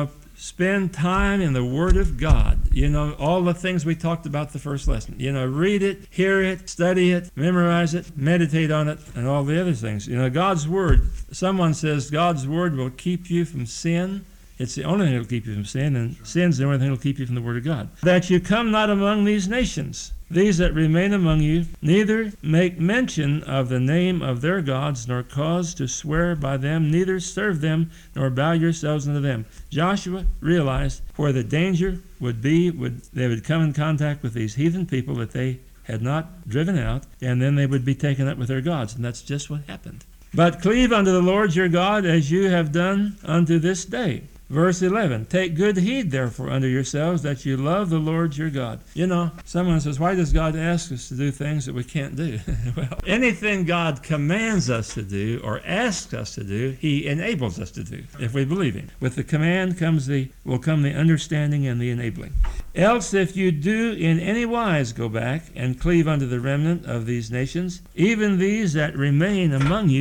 spend time in the Word of God. All the things we talked about the first lesson. Read it, hear it, study it, memorize it, meditate on it, and all the other things. God's Word, someone says God's Word will keep you from sin. It's the only thing that will keep you from sin, and sin's the only thing that will keep you from the Word of God. That you come not among these nations, these that remain among you, neither make mention of the name of their gods, nor cause to swear by them, neither serve them, nor bow yourselves unto them. Joshua realized where the danger would be, they would come in contact with these heathen people that they had not driven out, and then they would be taken up with their gods, and that's just what happened. But cleave unto the Lord your God as you have done unto this day. Verse 11, take good heed, therefore, unto yourselves, that you love the Lord your God. Someone says, why does God ask us to do things that we can't do? Well, anything God commands us to do or asks us to do, he enables us to do, if we believe him. With the command will come the understanding and the enabling. Else, if you do in any wise go back and cleave unto the remnant of these nations, even these that remain among you,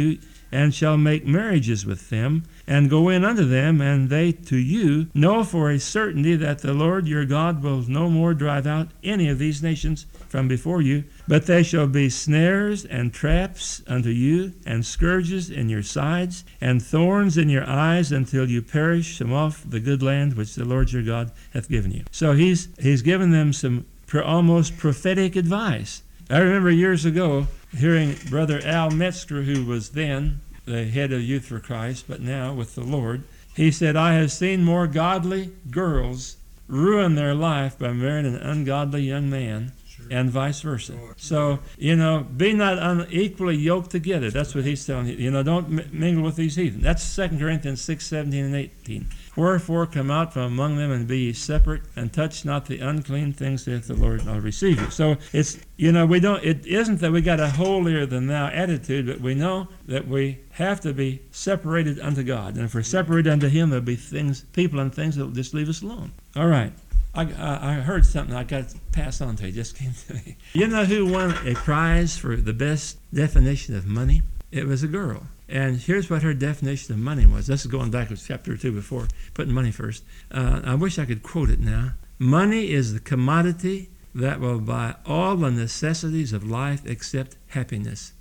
and shall make marriages with them, and go in unto them, and they to you. Know for a certainty that the Lord your God will no more drive out any of these nations from before you, but they shall be snares and traps unto you, and scourges in your sides, and thorns in your eyes, until you perish from off the good land which the Lord your God hath given you. So he's given them some almost prophetic advice. I remember years ago hearing Brother Al Metzger, who was then the head of Youth for Christ, but now with the Lord. He said, I have seen more godly girls ruin their life by marrying an ungodly young man, and vice versa. So, be not unequally yoked together. That's what he's telling you. Don't mingle with these heathen. That's 2 Corinthians 6, 17 and 18. Wherefore come out from among them and be ye separate, and touch not the unclean things, saith the Lord, and I'll receive you. So it's, it isn't that we got a holier than thou attitude, but we know that we have to be separated unto God. And if we're separated unto Him, there'll be people and things that will just leave us alone. All right. I heard something I got to pass on to you. Just came to me. You know who won a prize for the best definition of money? It was a girl. And here's what her definition of money was. This is going back to chapter 2 before, putting money first. I wish I could quote it now. Money is the commodity that will buy all the necessities of life except happiness.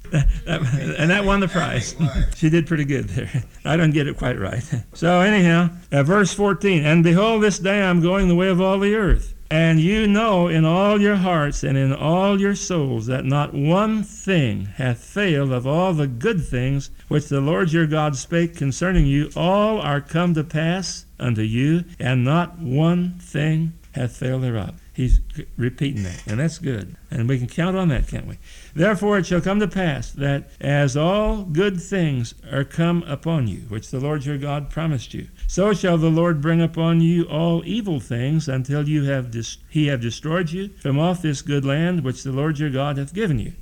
And that won the prize. She did pretty good there. I don't get it quite right. So anyhow, verse 14, and behold, this day I'm going the way of all the earth. And you know in all your hearts and in all your souls that not one thing hath failed of all the good things which the Lord your God spake concerning you. All are come to pass unto you, and not one thing hath failed thereof. He's repeating that, and that's good. And we can count on that, can't we? Therefore it shall come to pass that as all good things are come upon you, which the Lord your God promised you, so shall the Lord bring upon you all evil things until he have destroyed you from off this good land which the Lord your God hath given you.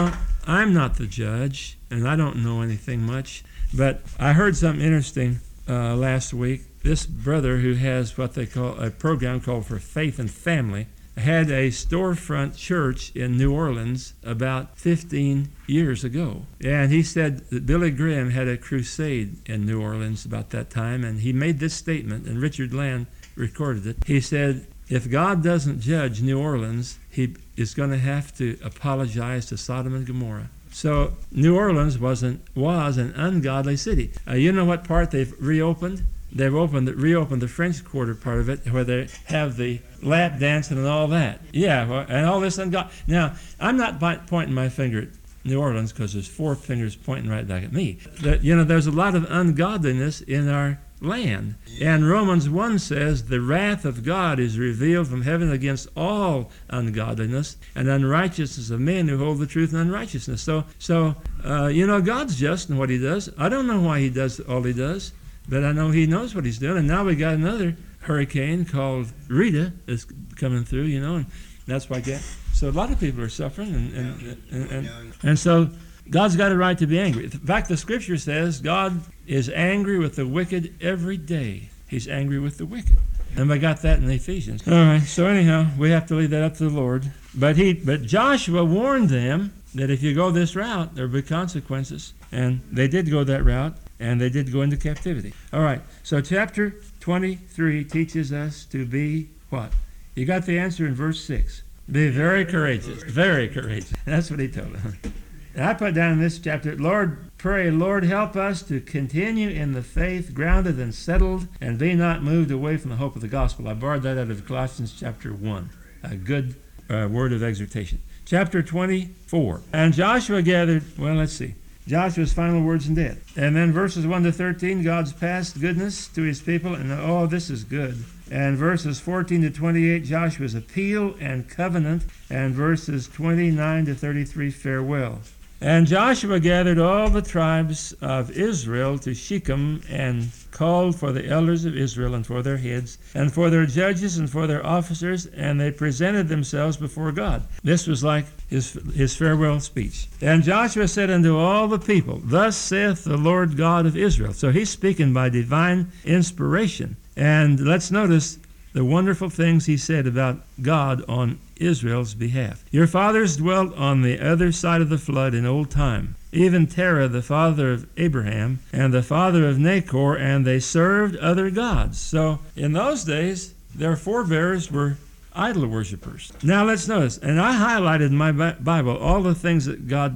I'm not the judge, and I don't know anything much, but I heard something interesting last week. This brother, who has what they call a program called For Faith and Family, had a storefront church in New Orleans about 15 years ago. And he said that Billy Graham had a crusade in New Orleans about that time, and he made this statement, and Richard Land recorded it. He said, if God doesn't judge New Orleans, he is going to have to apologize to Sodom and Gomorrah. So New Orleans was an ungodly city. You know what part they've reopened? They've reopened the French Quarter part of it, where they have the lap dancing and all that. Yeah, and all this ungodly. Now, I'm not pointing my finger at New Orleans, because there's 4 fingers pointing right back at me. There's a lot of ungodliness in our land. And Romans 1 says, the wrath of God is revealed from heaven against all ungodliness and unrighteousness of men who hold the truth in unrighteousness. So God's just in what he does. I don't know why he does all he does, but I know he knows what he's doing. And now we got another hurricane called Rita that's coming through, and that's why so a lot of people are suffering, and so God's got a right to be angry. In fact, the Scripture says God is angry with the wicked every day. He's angry with the wicked. And we got that in Ephesians. All right, so anyhow, we have to leave that up to the Lord. But Joshua warned them that if you go this route, there will be consequences. And they did go that route, and they did go into captivity. All right, so chapter 23 teaches us to be what? You got the answer in verse 6. Be very courageous. Very courageous. That's what he told them. And I put down in this chapter, Lord, help us to continue in the faith, grounded and settled, and be not moved away from the hope of the gospel. I borrowed that out of Colossians chapter 1. A good word of exhortation. Chapter 24. And Joshua gathered, Joshua's final words in death. And then verses 1 to 13, God's past goodness to his people, and this is good. And verses 14 to 28, Joshua's appeal and covenant, and verses 29 to 33, farewell. And Joshua gathered all the tribes of Israel to Shechem, and called for the elders of Israel, and for their heads, and for their judges, and for their officers, and they presented themselves before God. This was like his farewell speech. And Joshua said unto all the people, Thus saith the Lord God of Israel. So he's speaking by divine inspiration. And let's notice the wonderful things he said about God on Israel's behalf. Your fathers dwelt on the other side of the flood in old time, even Terah, the father of Abraham, and the father of Nahor, and they served other gods. So in those days, their forebears were idol worshippers. Now let's notice, and I highlighted in my Bible all the things that God,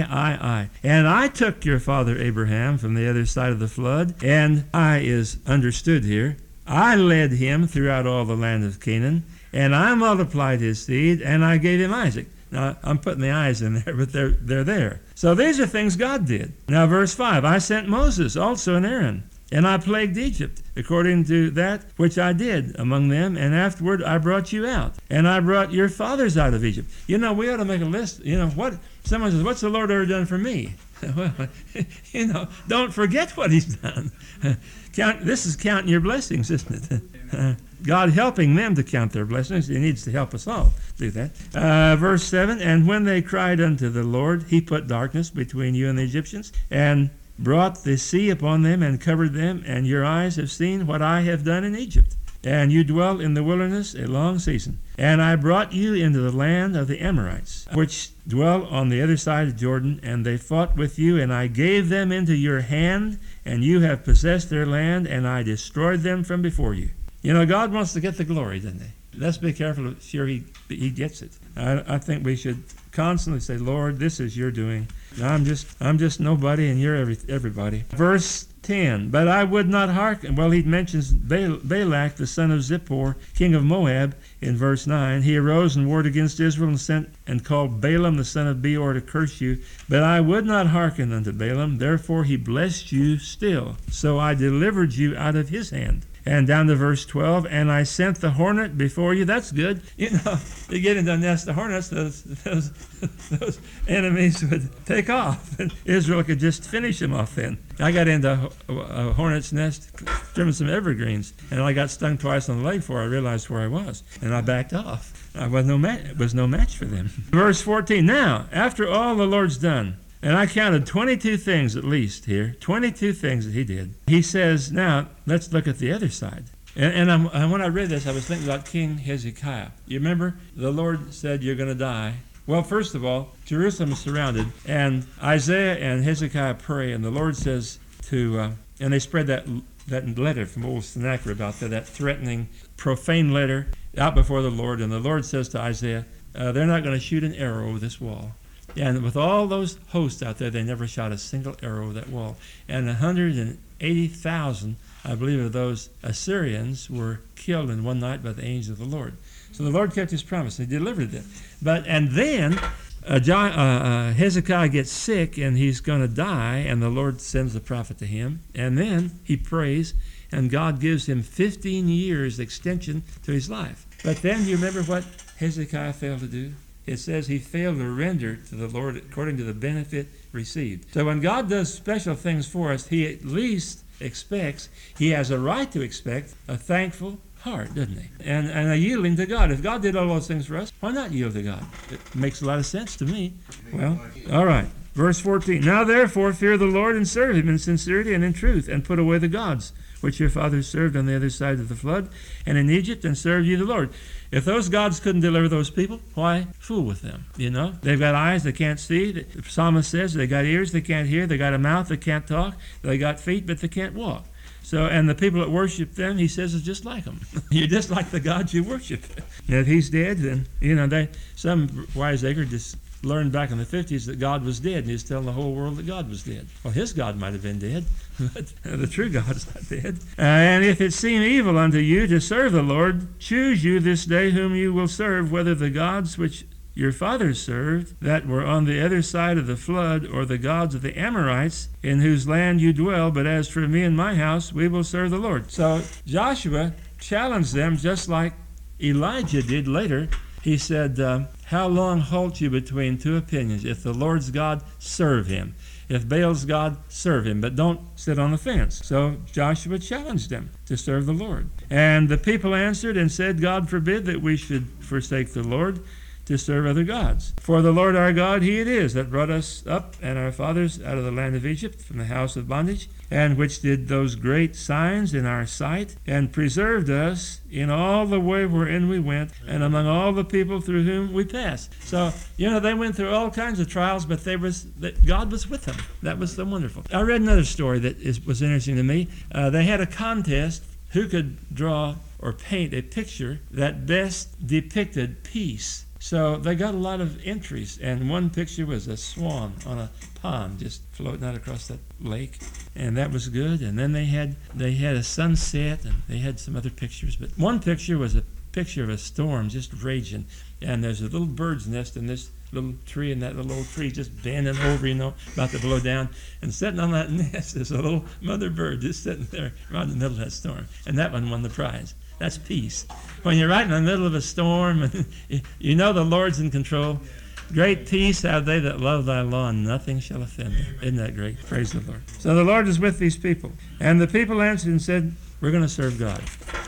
I. And I took your father Abraham from the other side of the flood, and I is understood here. I led him throughout all the land of Canaan, and I multiplied his seed, and I gave him Isaac. Now, I'm putting the eyes in there, but they're there. So these are things God did. Now, verse 5, I sent Moses also and Aaron, and I plagued Egypt, according to that which I did among them, and afterward I brought you out, and I brought your fathers out of Egypt. You know, we ought to make a list. You know, what someone says, what's the Lord ever done for me? Well, you know, don't forget what he's done. This is counting your blessings, isn't it? God helping them to count their blessings. He needs to help us all do that. Verse 7, and when they cried unto the Lord, he put darkness between you and the Egyptians, and brought the sea upon them, and covered them, and your eyes have seen what I have done in Egypt. And you dwelt in the wilderness a long season. And I brought you into the land of the Amorites, which dwell on the other side of Jordan, and they fought with you, and I gave them into your hand, and you have possessed their land, and I destroyed them from before you. You know, God wants to get the glory, doesn't he? Let's be careful, sure he gets it. I think we should constantly say, Lord, this is your doing. I'm just nobody, and you're everybody. Verse 10, but I would not hearken. Well, he mentions Balak, the son of Zippor, king of Moab, in verse 9. He arose and warred against Israel and sent and called Balaam, the son of Beor, to curse you. But I would not hearken unto Balaam. Therefore he blessed you still. So I delivered you out of his hand. And down to verse 12, and I sent the hornet before you. That's good. You know, you get into a nest of hornets, those enemies would take off. And Israel could just finish them off then. I got into a hornet's nest, trimming some evergreens, and I got stung twice on the leg before I realized where I was. And I backed off. It was no match for them. Verse 14, now, after all the Lord's done, and I counted 22 things at least here, 22 things that he did. He says, now, let's look at the other side. And when I read this, I was thinking about King Hezekiah. You remember? The Lord said, you're going to die. Well, first of all, Jerusalem is surrounded, and Isaiah and Hezekiah pray, and the Lord says and they spread that letter from old Sennacherib about that threatening, profane letter out before the Lord, and the Lord says to Isaiah, they're not going to shoot an arrow over this wall. And with all those hosts out there, they never shot a single arrow over that wall. And 180,000, I believe, of those Assyrians were killed in one night by the angel of the Lord. So the Lord kept his promise. He delivered them. And then Hezekiah gets sick, and he's going to die, and the Lord sends the prophet to him. And then he prays, and God gives him 15 years extension to his life. But then you remember what Hezekiah failed to do? It says he failed to render to the Lord according to the benefit received. So when God does special things for us, he at least expects, he has a right to expect, a thankful heart, doesn't he? And a yielding to God. If God did all those things for us, why not yield to God? It makes a lot of sense to me. Well, all right. Verse 14, now therefore fear the Lord and serve him in sincerity and in truth, and put away the gods which your fathers served on the other side of the flood and in Egypt, and serve you the Lord. If those gods couldn't deliver those people, why fool with them? You know, they've got eyes they can't see. The psalmist says they got ears they can't hear. They got a mouth they can't talk. They got feet but they can't walk. So, and the people that worship them, he says, is just like them. You're just like the gods you worship. And if he's dead, then, you know, some wiseacre just learned back in the 50s that God was dead, and he's telling the whole world that God was dead. Well, his God might have been dead, but the true God is not dead. And if it seem evil unto you to serve the Lord, choose you this day whom you will serve, whether the gods which your fathers served, that were on the other side of the flood, or the gods of the Amorites, in whose land you dwell. But as for me and my house, we will serve the Lord. So Joshua challenged them just like Elijah did later. He said, how long halt you between two opinions? If the Lord's God, serve him. If Baal's God, serve him. But don't sit on the fence. So Joshua challenged them to serve the Lord. And the people answered and said, God forbid that we should forsake the Lord to serve other gods. For the Lord our God, he it is that brought us up and our fathers out of the land of Egypt from the house of bondage, and which did those great signs in our sight, and preserved us in all the way wherein we went, and among all the people through whom we passed. So, they went through all kinds of trials, but God was with them. That was so wonderful. I read another story that was interesting to me. They had a contest who could draw or paint a picture that best depicted peace. So they got a lot of entries, and one picture was a swan on a pond just floating out across that lake, and that was good. And then they had a sunset, and they had some other pictures, but one picture was a picture of a storm just raging, and there's a little bird's nest in this little tree, and that little old tree just bending over, about to blow down, and sitting on that nest is a little mother bird just sitting there right in the middle of that storm, and that one won the prize. That's peace. When you're right in the middle of a storm, and the Lord's in control. Great peace have they that love thy law, and nothing shall offend them. Isn't that great? Praise the Lord. So the Lord is with these people. And the people answered and said, we're going to serve God.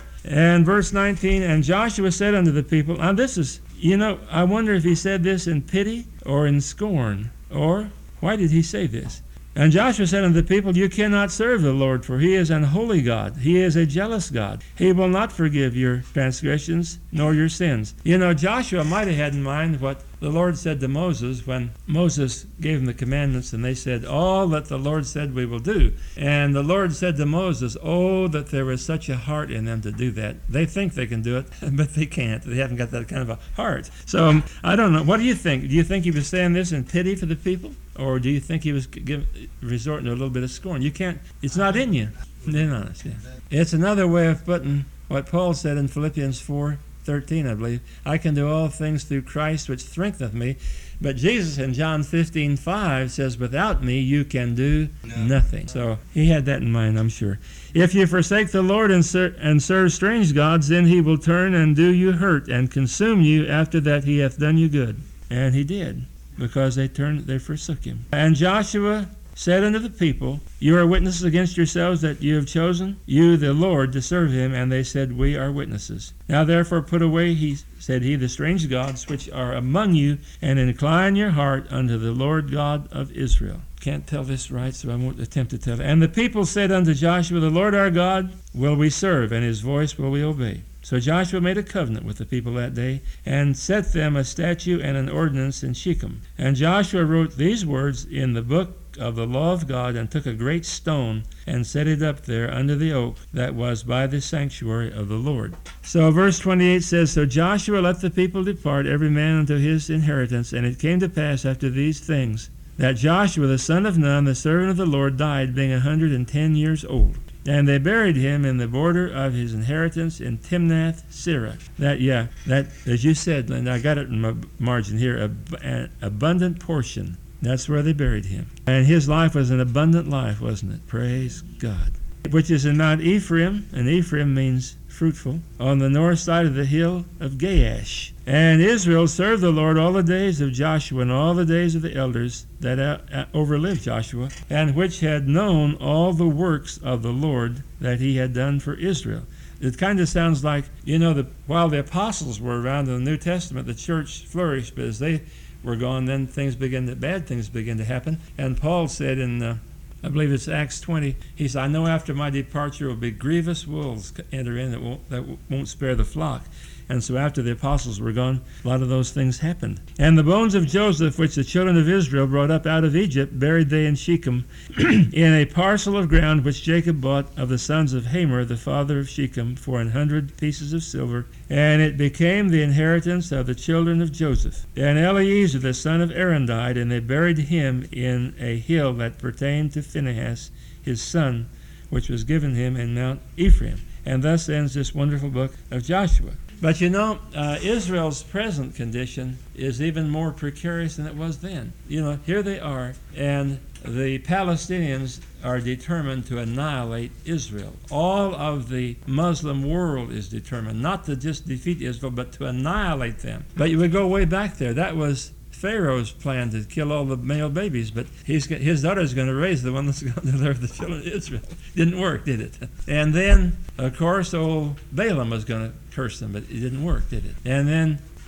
And verse 19, and Joshua said unto the people, now this is, I wonder if he said this in pity or in scorn, or why did he say this? And Joshua said unto the people, you cannot serve the Lord, for he is an holy God. He is a jealous God. He will not forgive your transgressions nor your sins. Joshua might have had in mind what the Lord said to Moses when Moses gave him the commandments, and they said, all that the Lord said we will do. And the Lord said to Moses, oh, that there was such a heart in them to do that. They think they can do it, but they can't. They haven't got that kind of a heart. So I don't know. What do you think? Do you think he was saying this in pity for the people? Or do you think he was resorting to a little bit of scorn? You can't. It's not in you. Being honest, yeah. It's another way of putting what Paul said in Philippians 4:13, I believe. I can do all things through Christ which strengtheneth me. But Jesus in John 15:5 says, without me you can do nothing. So he had that in mind, I'm sure. If you forsake the Lord and serve strange gods, then he will turn and do you hurt and consume you after that he hath done you good. And he did, because they forsook him. And Joshua said unto the people, you are witnesses against yourselves that you have chosen you the Lord to serve him. And they said, we are witnesses. Now therefore put away, said he, the strange gods which are among you, and incline your heart unto the Lord God of Israel. Can't tell this right, so I won't attempt to tell it. And the people said unto Joshua, the Lord our God will we serve, and his voice will we obey. So Joshua made a covenant with the people that day, and set them a statute and an ordinance in Shechem. And Joshua wrote these words in the book of the law of God, and took a great stone, and set it up there under the oak that was by the sanctuary of the Lord. So verse 28 says, so Joshua let the people depart, every man unto his inheritance. And it came to pass after these things, that Joshua the son of Nun, the servant of the Lord, died, being 110 years old. And they buried him in the border of his inheritance in Timnath-Serah. That, as you said, Linda, I got it in my margin here, an abundant portion. That's where they buried him. And his life was an abundant life, wasn't it? Praise God. Which is in Mount Ephraim, and Ephraim means fruitful, on the north side of the hill of Gaash. And Israel served the Lord all the days of Joshua, and all the days of the elders that overlived Joshua, and which had known all the works of the Lord that he had done for Israel. It kind of sounds like, while the apostles were around in the New Testament, the church flourished, but as they were gone, then bad things begin to happen. And Paul said in, I believe it's Acts 20, he said, I know after my departure will be grievous wolves enter in that won't spare the flock. And so after the apostles were gone, a lot of those things happened. And the bones of Joseph, which the children of Israel brought up out of Egypt, buried they in Shechem, in a parcel of ground which Jacob bought of the sons of Hamor, the father of Shechem, for 100 pieces of silver. And it became the inheritance of the children of Joseph. And Eleazar the son of Aaron died, and they buried him in a hill that pertained to Phinehas, his son, which was given him in Mount Ephraim. And thus ends this wonderful book of Joshua. But Israel's present condition is even more precarious than it was then. Here they are, and the Palestinians are determined to annihilate Israel. All of the Muslim world is determined, not to just defeat Israel, but to annihilate them. But you would go way back there. That was Pharaoh's plan, to kill all the male babies, but his daughter's going to raise the one that's going to deliver the children of Israel. Didn't work, did it? And then, of course, old Balaam was going to curse them, but it didn't work, did it? And then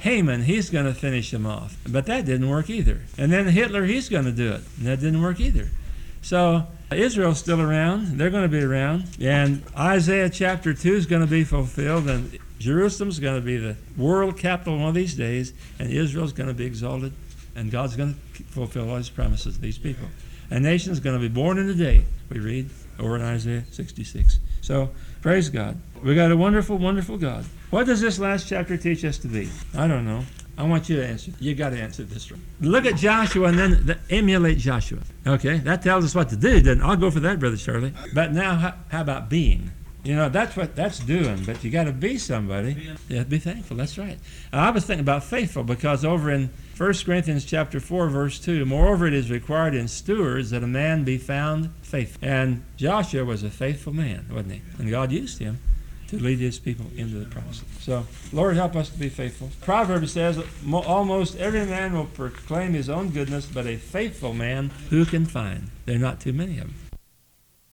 Haman, he's going to finish them off. But that didn't work either. And then Hitler, he's going to do it. And that didn't work either. So Israel's still around. They're going to be around. And Isaiah chapter 2 is going to be fulfilled. And Jerusalem's going to be the world capital one of these days. And Israel's going to be exalted. And God's going to fulfill all his promises to these people. A nation's going to be born in a day, we read over in Isaiah 66. So, praise God. We got a wonderful, wonderful God. What does this last chapter teach us to be? I don't know. I want you to answer. You got to answer this one. Look at Joshua and then emulate Joshua. Okay, that tells us what to do, doesn't it? I'll go for that, Brother Charlie. But now, how about being? You know, that's doing, but you got to be somebody. Yeah, be thankful. That's right. I was thinking about faithful because over in 1 Corinthians chapter 4, verse 2, moreover, it is required in stewards that a man be found faithful. And Joshua was a faithful man, wasn't he? And God used him to lead his people into the promise. So, Lord, help us to be faithful. Proverbs says, almost every man will proclaim his own goodness, but a faithful man who can find? There are not too many of them.